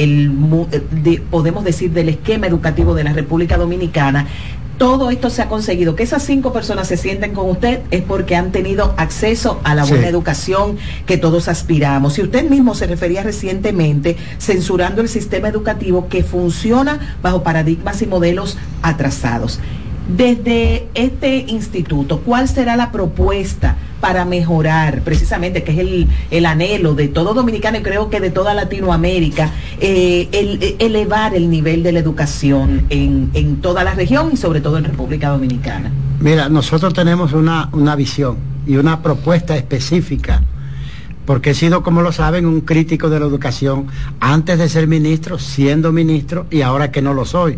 el, de, podemos decir, del esquema educativo de la República Dominicana. Todo esto se ha conseguido, que esas cinco personas se sienten con usted es porque han tenido acceso a la buena sí. educación que todos aspiramos. Y usted mismo se refería recientemente censurando el sistema educativo que funciona bajo paradigmas y modelos atrasados. Desde este instituto, ¿cuál será la propuesta para mejorar, precisamente, que es el, el anhelo de todo dominicano y creo que de toda Latinoamérica, eh, el, el elevar el nivel de la educación en, en toda la región y sobre todo en República Dominicana? Mira, nosotros tenemos una, una visión y una propuesta específica, porque he sido, como lo saben, un crítico de la educación antes de ser ministro, siendo ministro y ahora que no lo soy.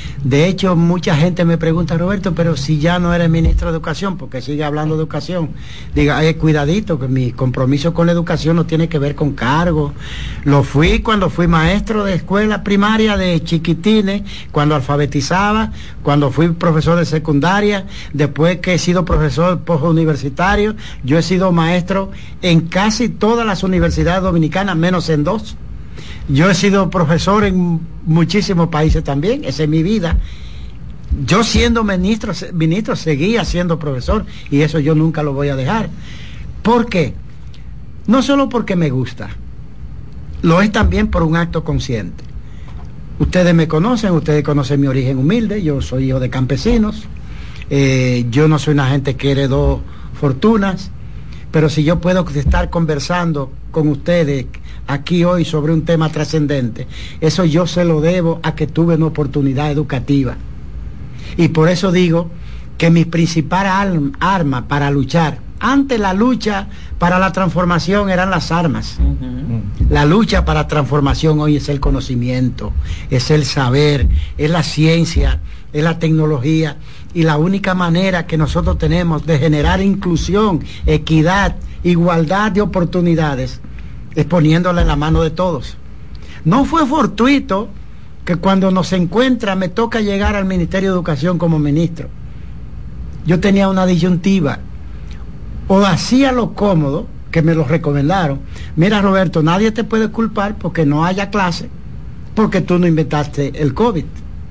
De hecho, mucha gente me pregunta, Roberto, pero si ya no eres ministro de Educación, porque sigue hablando de educación. Diga, ay, cuidadito, que mi compromiso con la educación no tiene que ver con cargo. Lo fui cuando fui maestro de escuela primaria de chiquitines, cuando alfabetizaba, cuando fui profesor de secundaria, después que he sido profesor postuniversitario, yo he sido maestro en casi todas las universidades dominicanas, menos en dos. Yo he sido profesor en muchísimos países también, esa es mi vida. Yo siendo ministro, ministro seguía siendo profesor y eso yo nunca lo voy a dejar. ¿Por qué? No solo porque me gusta, lo es también por un acto consciente. Ustedes me conocen, ustedes conocen mi origen humilde, yo soy hijo de campesinos, eh, yo no soy una gente que heredó fortunas, pero si yo puedo estar conversando con ustedes aquí hoy sobre un tema trascendente, eso yo se lo debo a que tuve una oportunidad educativa. Y por eso digo que mi principal arma para luchar, antes la lucha para la transformación eran las armas. Uh-huh. La lucha para transformación hoy es el conocimiento, es el saber, es la ciencia, es la tecnología, y la única manera que nosotros tenemos de generar inclusión, equidad, igualdad de oportunidades es poniéndola en la mano de todos. No fue fortuito que cuando nos encuentra me toca llegar al Ministerio de Educación como ministro. Yo tenía una disyuntiva, o hacía lo cómodo, que me lo recomendaron. Mira, Roberto, nadie te puede culpar porque no haya clase, porque tú no inventaste el COVID.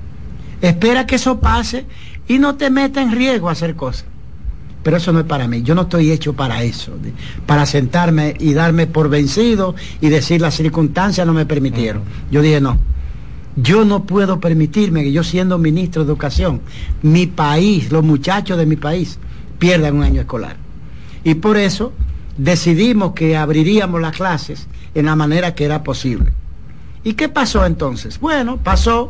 Espera que eso pase y no te meta en riesgo a hacer cosas. Pero eso no es para mí, yo no estoy hecho para eso, para sentarme y darme por vencido y decir las circunstancias no me permitieron. Yo dije no, yo no puedo permitirme que yo siendo ministro de Educación, mi país, los muchachos de mi país, pierdan un año escolar. Y por eso decidimos que abriríamos las clases en la manera que era posible. ¿Y qué pasó entonces? Bueno, pasó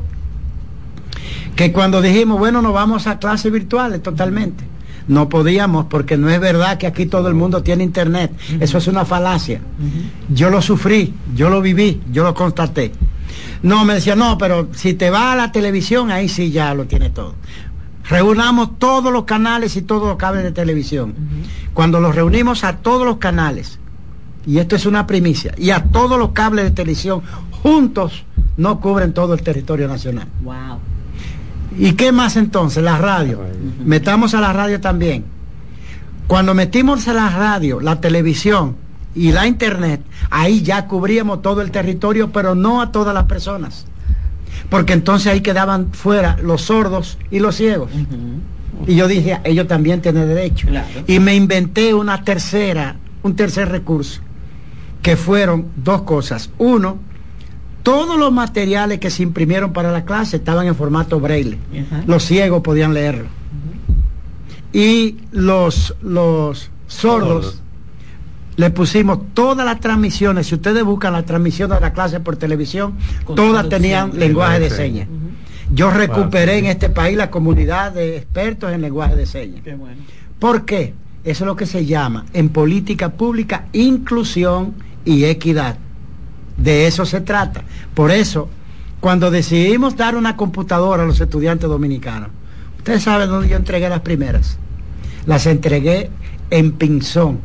que cuando dijimos, bueno, nos vamos a clases virtuales totalmente, no podíamos, porque no es verdad que aquí todo el mundo tiene internet. Uh-huh. Eso es una falacia. Uh-huh. Yo lo sufrí, yo lo viví, yo lo constaté. No, me decía, no, pero si te va a la televisión, ahí sí ya lo tiene todo. Reunamos todos los canales y todos los cables de televisión. Uh-huh. Cuando los reunimos a todos los canales, y esto es una primicia, y a todos los cables de televisión, juntos no cubren todo el territorio nacional. Wow. ¿Y qué más entonces? La radio. Metamos a la radio también. Cuando metimos a la radio, la televisión y la internet, ahí ya cubríamos todo el territorio, pero no a todas las personas. Porque entonces ahí quedaban fuera los sordos y los ciegos. Uh-huh. Y yo dije, ellos también tienen derecho. Claro. Y me inventé una tercera, un tercer recurso, que fueron dos cosas. Uno, todos los materiales que se imprimieron para la clase estaban en formato braille. Uh-huh. Los ciegos podían leerlo. Uh-huh. Y los, los sordos le pusimos todas las transmisiones. Si ustedes buscan las transmisiones de la clase por televisión, con todas tenían lenguaje de señas. Uh-huh. Yo recuperé wow. en este país la comunidad de expertos en lenguaje de señas. Qué bueno. ¿Por qué? Eso es lo que se llama en política pública inclusión y equidad. De eso se trata. Por eso, cuando decidimos dar una computadora a los estudiantes dominicanos, ustedes saben dónde yo entregué las primeras. Las entregué en Pinzón,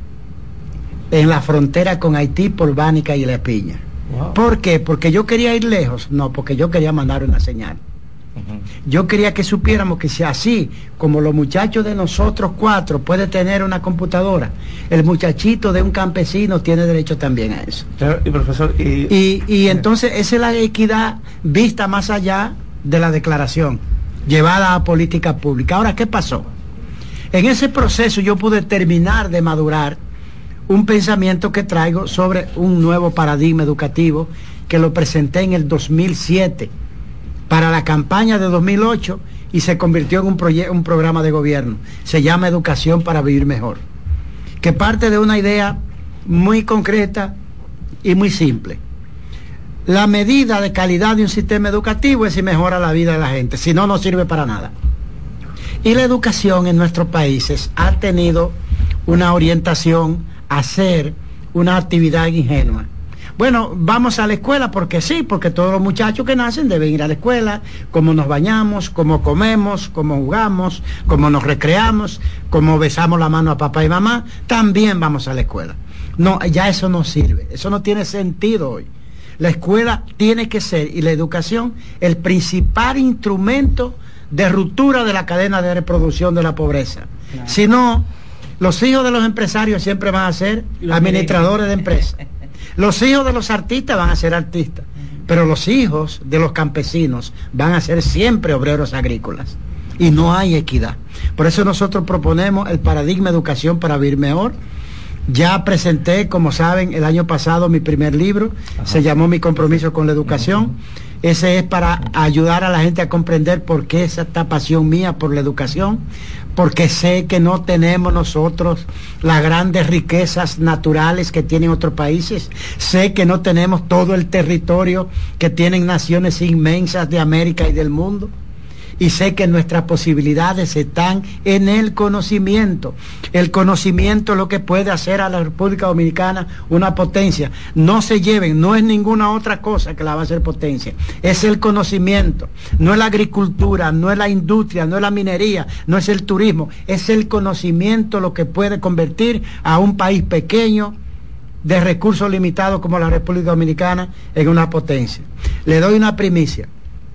en la frontera con Haití, por Bánica y La Piña. Wow. ¿Por qué? ¿Porque yo quería ir lejos? No, porque yo quería mandar una señal. Uh-huh. Yo quería que supiéramos que si así como los muchachos de nosotros cuatro puede tener una computadora, el muchachito de un campesino tiene derecho también a eso. Pero, y profesor, y, y, y entonces esa es la equidad vista más allá de la declaración, llevada a política pública. Ahora, ¿qué pasó? En ese proceso yo pude terminar de madurar un pensamiento que traigo sobre un nuevo paradigma educativo que lo presenté en el dos mil siete para la campaña de dos mil ocho y se convirtió en un, proye- un programa de gobierno. Se llama Educación para Vivir Mejor, que parte de una idea muy concreta y muy simple. La medida de calidad de un sistema educativo es si mejora la vida de la gente, si no, no sirve para nada. Y la educación en nuestros países ha tenido una orientación a ser una actividad ingenua. Bueno, vamos a la escuela porque sí, porque todos los muchachos que nacen deben ir a la escuela, cómo nos bañamos, cómo comemos, cómo jugamos, cómo nos recreamos, cómo besamos la mano a papá y mamá, también vamos a la escuela. No, ya eso no sirve, eso no tiene sentido hoy. La escuela tiene que ser, y la educación, el principal instrumento de ruptura de la cadena de reproducción de la pobreza. Claro. Si no, los hijos de los empresarios siempre van a ser administradores de empresas. Los hijos de los artistas van a ser artistas, pero los hijos de los campesinos van a ser siempre obreros agrícolas. Y no hay equidad. Por eso nosotros proponemos el paradigma Educación para Vivir Mejor. Ya presenté, como saben, el año pasado mi primer libro. Ajá. Se llamó Mi Compromiso con la Educación. Uh-huh. Ese es para ayudar a la gente a comprender por qué es esta pasión mía por la educación, porque sé que no tenemos nosotros las grandes riquezas naturales que tienen otros países, sé que no tenemos todo el territorio que tienen naciones inmensas de América y del mundo, y sé que nuestras posibilidades están en el conocimiento. El conocimiento es lo que puede hacer a la República Dominicana una potencia. No se lleven, no es ninguna otra cosa que la va a hacer potencia, es el conocimiento, no es la agricultura, no es la industria, no es la minería, no es el turismo, es el conocimiento lo que puede convertir a un país pequeño de recursos limitados como la República Dominicana en una potencia. Le doy una primicia.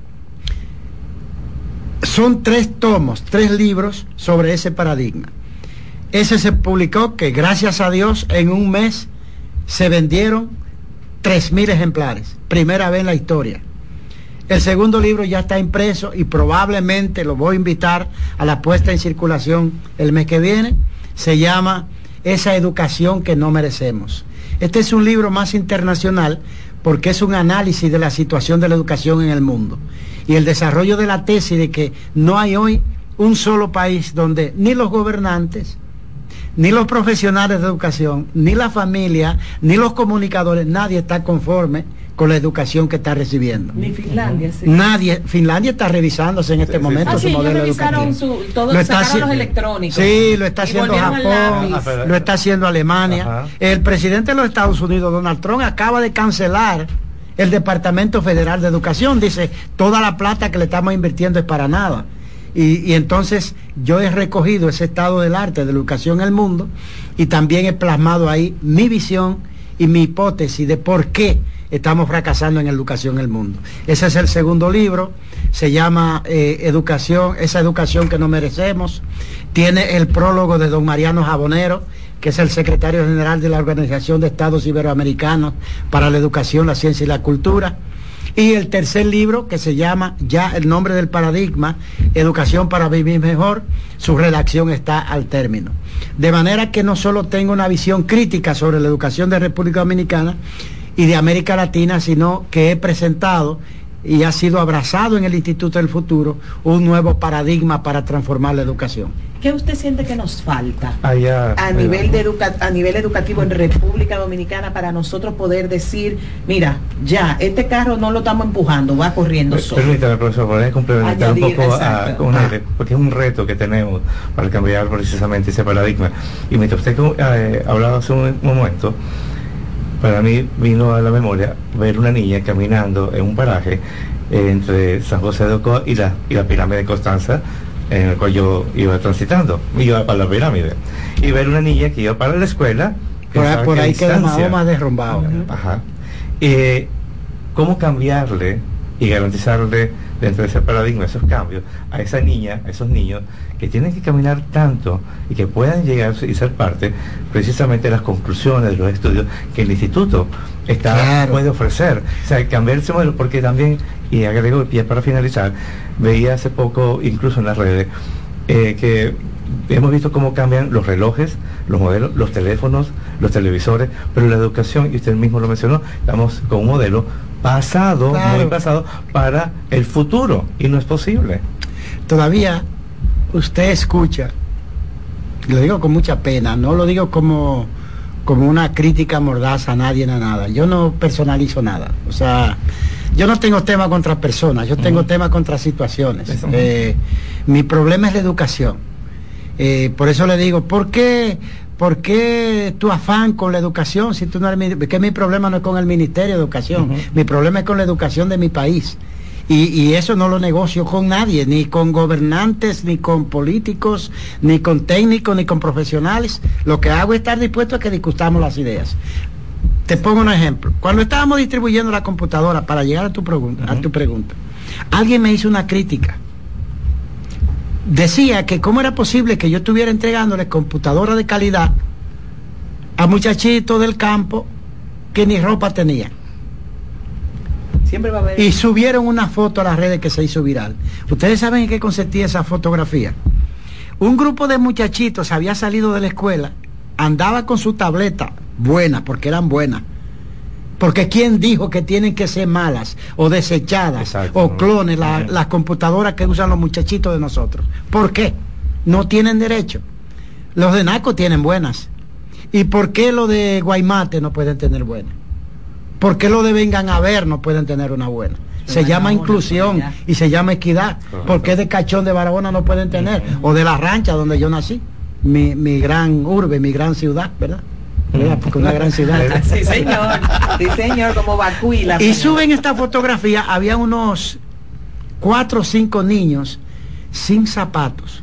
Son tres tomos, tres libros sobre ese paradigma. Ese se publicó, que gracias a Dios en un mes se vendieron tres mil ejemplares, primera vez en la historia. El segundo libro ya está impreso y probablemente lo voy a invitar a la puesta en circulación el mes que viene. Se llama Esa educación que no merecemos. Este es un libro más internacional porque es un análisis de la situación de la educación en el mundo y el desarrollo de la tesis de que no hay hoy un solo país donde ni los gobernantes, ni los profesionales de educación, ni la familia, ni los comunicadores, nadie está conforme con la educación que está recibiendo. Ni Finlandia, sí. Nadie. Finlandia está revisándose en este sí, momento ah, su sí, modelo educativo. Su, todo, lo está sacaron los electrónicos. Sí, lo está haciendo Japón, lo está haciendo Alemania. Ajá. El presidente de los Estados Unidos, Donald Trump, acaba de cancelar el Departamento Federal de Educación. Dice, toda la plata que le estamos invirtiendo es para nada. Y, y entonces yo he recogido ese estado del arte de la educación en el mundo y también he plasmado ahí mi visión y mi hipótesis de por qué estamos fracasando en educación en el mundo. Ese es el segundo libro, se llama eh, Educación, esa educación que no merecemos. Tiene el prólogo de don Mariano Jabonero, que es el secretario general de la Organización de Estados Iberoamericanos para la Educación, la Ciencia y la Cultura. Y el tercer libro, que se llama ya el nombre del paradigma, Educación para Vivir Mejor, su redacción está al término. De manera que no solo tengo una visión crítica sobre la educación de República Dominicana y de América Latina, sino que he presentado y ha sido abrazado en el Instituto del Futuro un nuevo paradigma para transformar la educación. ¿Qué usted siente que nos falta allá, a, nivel de educa a nivel educativo en República Dominicana para nosotros poder decir, mira, ya, este carro no lo estamos empujando, va corriendo solo? Permítame, profesor, podría complementar Añadir, un poco a, exacto. con Ah. el- porque es un reto que tenemos para cambiar precisamente ese paradigma. Y mientras usted eh, hablaba hace un, un momento, para mí vino a la memoria ver una niña caminando en un paraje eh, entre San José de Ocoa y la, y la pirámide de Constanza, en el cual yo iba transitando, iba para la pirámide, y ver una niña que iba para la escuela. Por ahí, pensaba por que a ahí queda distancia. Mahoma derrumbado. Ajá. Eh, ¿Cómo cambiarle y garantizarle dentro de ese paradigma, esos cambios, a esa niña, a esos niños que tienen que caminar tanto y que puedan llegar y ser parte precisamente de las conclusiones de los estudios que el instituto está Claro. puede ofrecer? O sea, cambiar ese modelo, porque también, y agrego ya para finalizar, veía hace poco, incluso en las redes, eh, que hemos visto cómo cambian los relojes, los modelos, los teléfonos, los televisores, pero la educación, y usted mismo lo mencionó, estamos con un modelo pasado, Claro. muy pasado, para el futuro, y no es posible. Todavía usted escucha, y lo digo con mucha pena, no lo digo como, como una crítica mordaza a nadie ni a nada, yo no personalizo nada, o sea, yo no tengo tema contra personas, yo tengo Ujú. tema contra situaciones. Eso. Eh, mi problema es la educación. Eh, por eso le digo, ¿por qué, ¿por qué tu afán con la educación si tú no eres mi, que mi problema no es con el Ministerio de Educación, Ujú. mi problema es con la educación de mi país. Y, y eso no lo negocio con nadie, ni con gobernantes, ni con políticos, ni con técnicos, ni con profesionales. Lo que hago es estar dispuesto a que discutamos las ideas. Te pongo un ejemplo. Cuando estábamos distribuyendo la computadora, para llegar a tu pregunta, Uh-huh. a tu pregunta, alguien me hizo una crítica. Decía que cómo era posible que yo estuviera entregándole computadora de calidad a muchachitos del campo que ni ropa tenían. Siempre va a haber... Y subieron una foto a las redes que se hizo viral. ¿Ustedes saben en qué consistía esa fotografía? Un grupo de muchachitos había salido de la escuela, andaba con su tableta, buena, porque eran buenas. Porque ¿quién dijo que tienen que ser malas o desechadas Exacto. o clones la- Ujú. las computadoras que usan los muchachitos de nosotros? ¿Por qué? No tienen derecho. Los de Naco tienen buenas. ¿Y por qué los de Guaymate no pueden tener buenas? ¿Por qué los de Vengan a Ver no pueden tener una buena? Se llama inclusión y se llama equidad. ¿Por qué de Cachón de Barahona no pueden tener? O de La Rancha, donde yo nací, mi, mi gran urbe, mi gran ciudad, ¿verdad? ¿Verdad? Porque una gran ciudad. Sí, señor. Sí, señor, como Bakú y la... Y suben esta fotografía, había unos cuatro o cinco niños sin zapatos,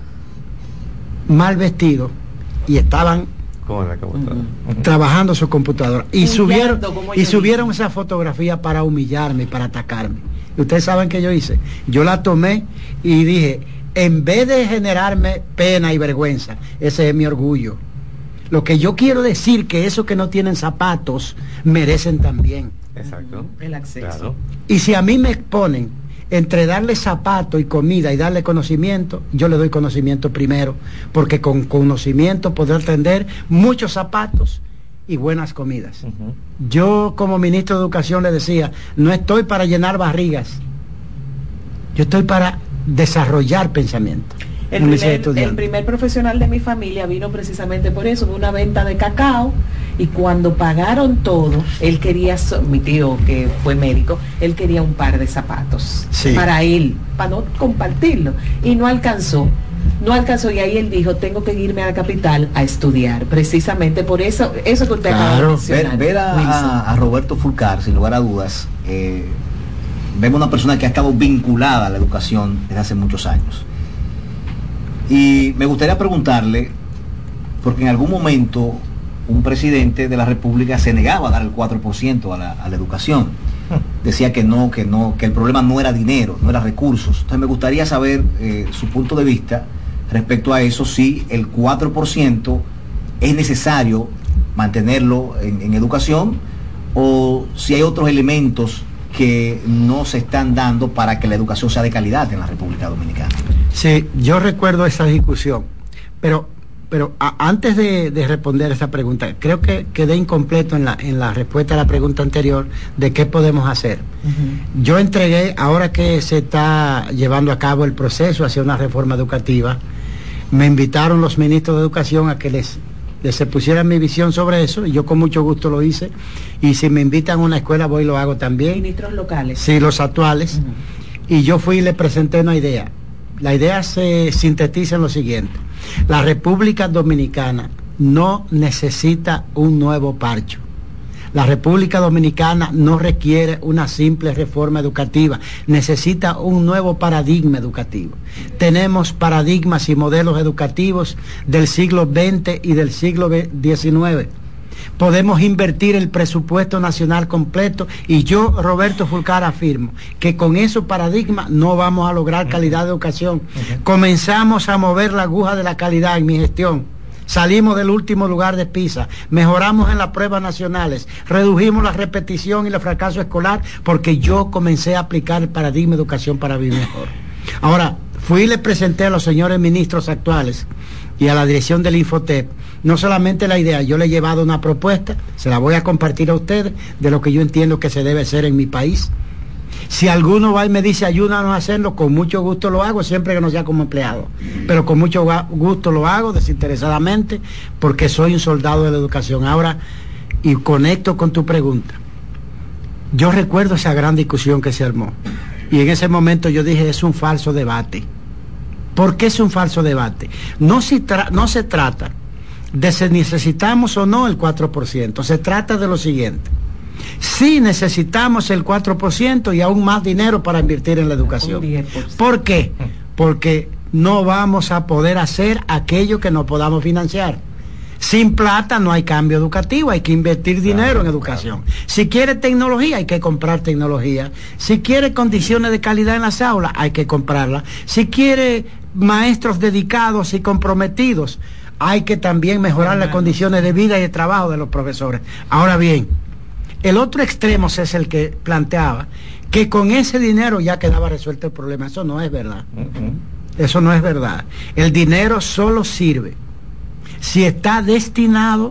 mal vestidos, y estaban Con la computadora. Ujú. trabajando su computadora. Y Un subieron, llanto, como y ellos subieron dicen. esa fotografía para humillarme, para atacarme. Y ustedes saben qué yo hice. Yo la tomé y dije, en vez de generarme pena y vergüenza, ese es mi orgullo. Lo que yo quiero decir que esos que no tienen zapatos merecen también. Exacto. El acceso. Claro. Y si a mí me exponen entre darle zapato y comida y darle conocimiento, yo le doy conocimiento primero, porque con conocimiento podré atender muchos zapatos y buenas comidas. Ujú. Yo como ministro de Educación le decía, no estoy para llenar barrigas, yo estoy para desarrollar pensamiento. El en mis primer, el estudiantes. primer profesional de mi familia vino precisamente por eso, fue una venta de cacao, y cuando pagaron todo, él quería, so- mi tío que fue médico, él quería un par de zapatos Sí. para él, para no compartirlo, y no alcanzó. No alcanzó, y ahí él dijo, tengo que irme a la capital a estudiar, precisamente por eso, eso que usted acaba de Claro. mencionar. Ver, ver a, Wilson. a- a Roberto Fulcar, sin lugar a dudas, eh, vemos una persona que ha estado vinculada a la educación desde hace muchos años. Y me gustaría preguntarle, porque en algún momento un presidente de la República se negaba a dar el cuatro por ciento a la, a la educación. Decía que no, que no, que el problema no era dinero, no era recursos. Entonces me gustaría saber eh, su punto de vista respecto a eso, si el cuatro por ciento es necesario mantenerlo en, en educación, o si hay otros elementos que no se están dando para que la educación sea de calidad en la República Dominicana. Sí, yo recuerdo esa discusión, pero pero a, antes de, de responder esa pregunta, creo que quedé incompleto en la, en la respuesta a la pregunta anterior de qué podemos hacer. Uh-huh. Yo entregué, ahora que se está llevando a cabo el proceso hacia una reforma educativa, me invitaron los ministros de Educación a que les, les se pusieran mi visión sobre eso, y yo con mucho gusto lo hice, y si me invitan a una escuela voy y lo hago también. ¿Ministros locales? Sí, los actuales. Uh-huh. Y yo fui y le presenté una idea. La idea se sintetiza en lo siguiente: la República Dominicana no necesita un nuevo parcho. La República Dominicana no requiere una simple reforma educativa, necesita un nuevo paradigma educativo. Tenemos paradigmas y modelos educativos del siglo veinte y del siglo diecinueve. Podemos invertir el presupuesto nacional completo, y yo, Roberto Fulcar, afirmo que con esos paradigmas no vamos a lograr calidad de educación. Uh-huh. Comenzamos a mover la aguja de la calidad en mi gestión. Salimos del último lugar de PISA, mejoramos en las pruebas nacionales, redujimos la repetición y el fracaso escolar, porque yo comencé a aplicar el paradigma de educación para vivir mejor. Ahora, fui y le presenté a los señores ministros actuales y a la dirección del Infotep no solamente la idea, yo le he llevado una propuesta, se la voy a compartir a ustedes, de lo que yo entiendo que se debe hacer en mi país. Si alguno va y me dice ayúdanos a hacerlo, con mucho gusto lo hago, siempre que no sea como empleado, pero con mucho gusto lo hago desinteresadamente, porque soy un soldado de la educación. Ahora, y conecto con tu pregunta, yo recuerdo esa gran discusión que se armó, y en ese momento yo dije, es un falso debate. ¿Por qué es un falso debate? No se, tra- no se trata de si necesitamos o no el cuatro por ciento, se trata de lo siguiente: sí necesitamos el cuatro por ciento y aún más dinero para invertir en la educación. ¿Por qué? Porque no vamos a poder hacer aquello que no podamos financiar. Sin plata no hay cambio educativo, hay que invertir dinero claro, en educación. Claro. Si quiere tecnología, hay que comprar tecnología. Si quiere condiciones de calidad en las aulas, hay que comprarlas. Si quiere maestros dedicados y comprometidos, hay que también mejorar las condiciones de vida y de trabajo de los profesores. Ahora bien, el otro extremo es el que planteaba que con ese dinero ya quedaba resuelto el problema. Eso no es verdad. Uh-huh. Eso no es verdad. El dinero solo sirve si está destinado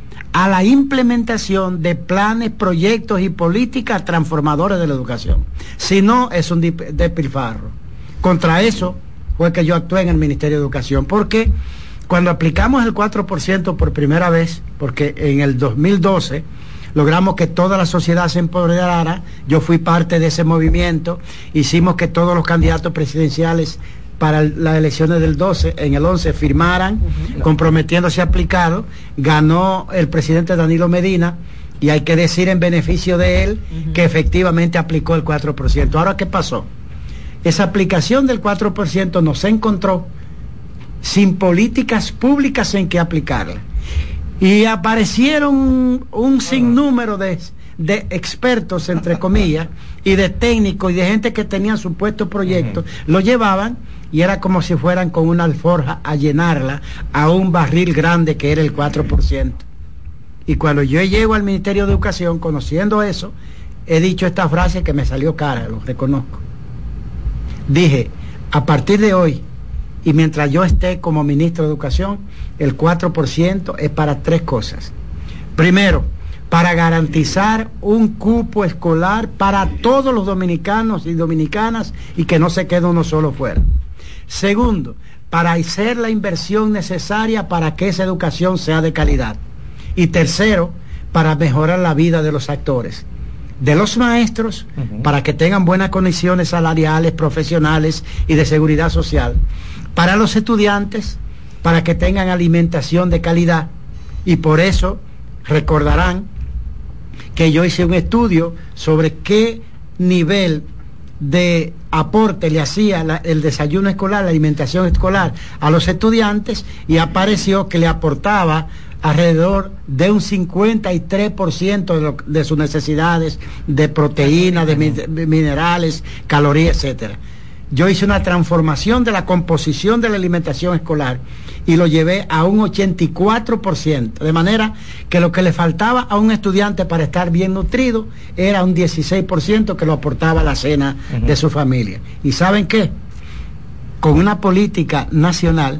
a la implementación de planes, proyectos y políticas transformadores de la educación. Si no, es un despilfarro. Contra eso fue que yo actué en el Ministerio de Educación, porque cuando aplicamos el cuatro por ciento por primera vez, porque en el dos mil doce logramos que toda la sociedad se empoderara, yo fui parte de ese movimiento, hicimos que todos los candidatos presidenciales para las elecciones del doce, en el once firmaran, uh-huh, comprometiéndose a aplicarlo. Ganó el presidente Danilo Medina, y hay que decir en beneficio de él, uh-huh, que efectivamente aplicó el cuatro por ciento. Ahora, ¿qué pasó? Esa aplicación del cuatro por ciento nos encontró sin políticas públicas en que aplicarla, y aparecieron un sinnúmero de, de expertos, entre comillas, y de técnicos y de gente que tenían supuestos proyectos, uh-huh, lo llevaban, y era como si fueran con una alforja a llenarla a un barril grande que era el cuatro por ciento. Y cuando yo llego al Ministerio de Educación, conociendo eso, he dicho esta frase que me salió cara, lo reconozco. Dije, a partir de hoy, y mientras yo esté como ministro de Educación, el cuatro por ciento es para tres cosas. Primero, para garantizar un cupo escolar para todos los dominicanos y dominicanas, y que no se quede uno solo fuera. Segundo, para hacer la inversión necesaria para que esa educación sea de calidad. Y tercero, para mejorar la vida de los actores, de los maestros, uh-huh, para que tengan buenas condiciones salariales, profesionales y de seguridad social, para los estudiantes, para que tengan alimentación de calidad. Y por eso recordarán que yo hice un estudio sobre qué nivel de aporte le hacía la, el desayuno escolar, la alimentación escolar a los estudiantes, y apareció que le aportaba alrededor de un cincuenta y tres por ciento de, lo, de sus necesidades de proteínas, de, mi, de minerales, calorías, etcétera. Yo hice una transformación de la composición de la alimentación escolar y lo llevé a un ochenta y cuatro por ciento, de manera que lo que le faltaba a un estudiante para estar bien nutrido era un dieciséis por ciento que lo aportaba la cena, uh-huh, de su familia. ¿Y saben qué? Con una política nacional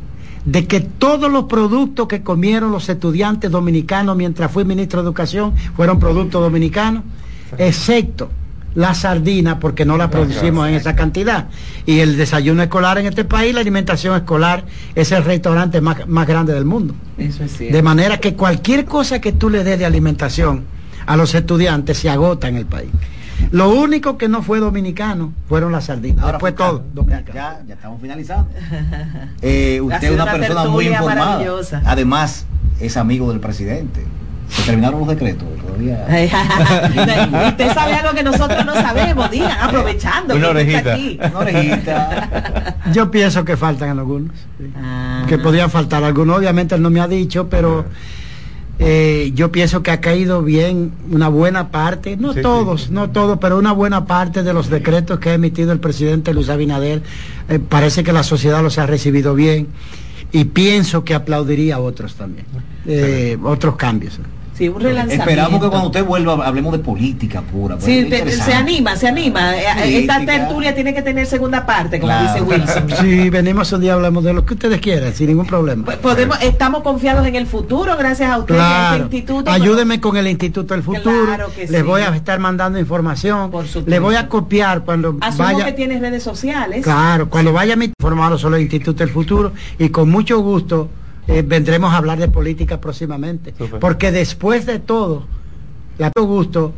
de que todos los productos que comieron los estudiantes dominicanos mientras fui ministro de Educación fueron productos dominicanos, excepto la sardina, porque no la producimos en esa cantidad. Y el desayuno escolar en este país, la alimentación escolar, es el restaurante más, más grande del mundo. Eso es cierto. De manera que cualquier cosa que tú le des de alimentación a los estudiantes se agota en el país. Lo único que no fue dominicano fueron las sardinas. Ahora Después fue todo. Ya, ya, ya estamos finalizando. Eh, usted es una, una persona muy informada. Además, es amigo del presidente. ¿Se terminaron los decretos? Todavía. Usted sabe algo que nosotros no sabemos. Digan, aprovechando. Una orejita. Está aquí. Una orejita. Yo pienso que faltan algunos. Sí. Ah. Que podrían faltar algunos. Obviamente él no me ha dicho, pero eh, yo pienso que ha caído bien una buena parte, no sí, todos, sí. no todos, pero una buena parte de los decretos que ha emitido el presidente Luis Abinader. Eh, parece que la sociedad los ha recibido bien y pienso que aplaudiría a otros también, eh, otros cambios. Sí, un relanzamiento. Esperamos que cuando usted vuelva hablemos de política pura. Sí, te, se anima, se anima. Política. Esta tertulia tiene que tener segunda parte, como claro. dice Wilson. Sí, venimos un día, hablamos de lo que ustedes quieran, sin ningún problema. Podemos, estamos confiados en el futuro, gracias a ustedes, claro. a este instituto. Ayúdenme con el Instituto del Futuro. Claro que Les sí. voy a estar mandando información. Les voy a copiar cuando Asumo vaya. que tienes redes sociales. Claro, cuando vaya a mi informado sobre el Instituto del Futuro y con mucho gusto. Eh, vendremos a hablar de política próximamente. Super. Porque después de todo, la gusto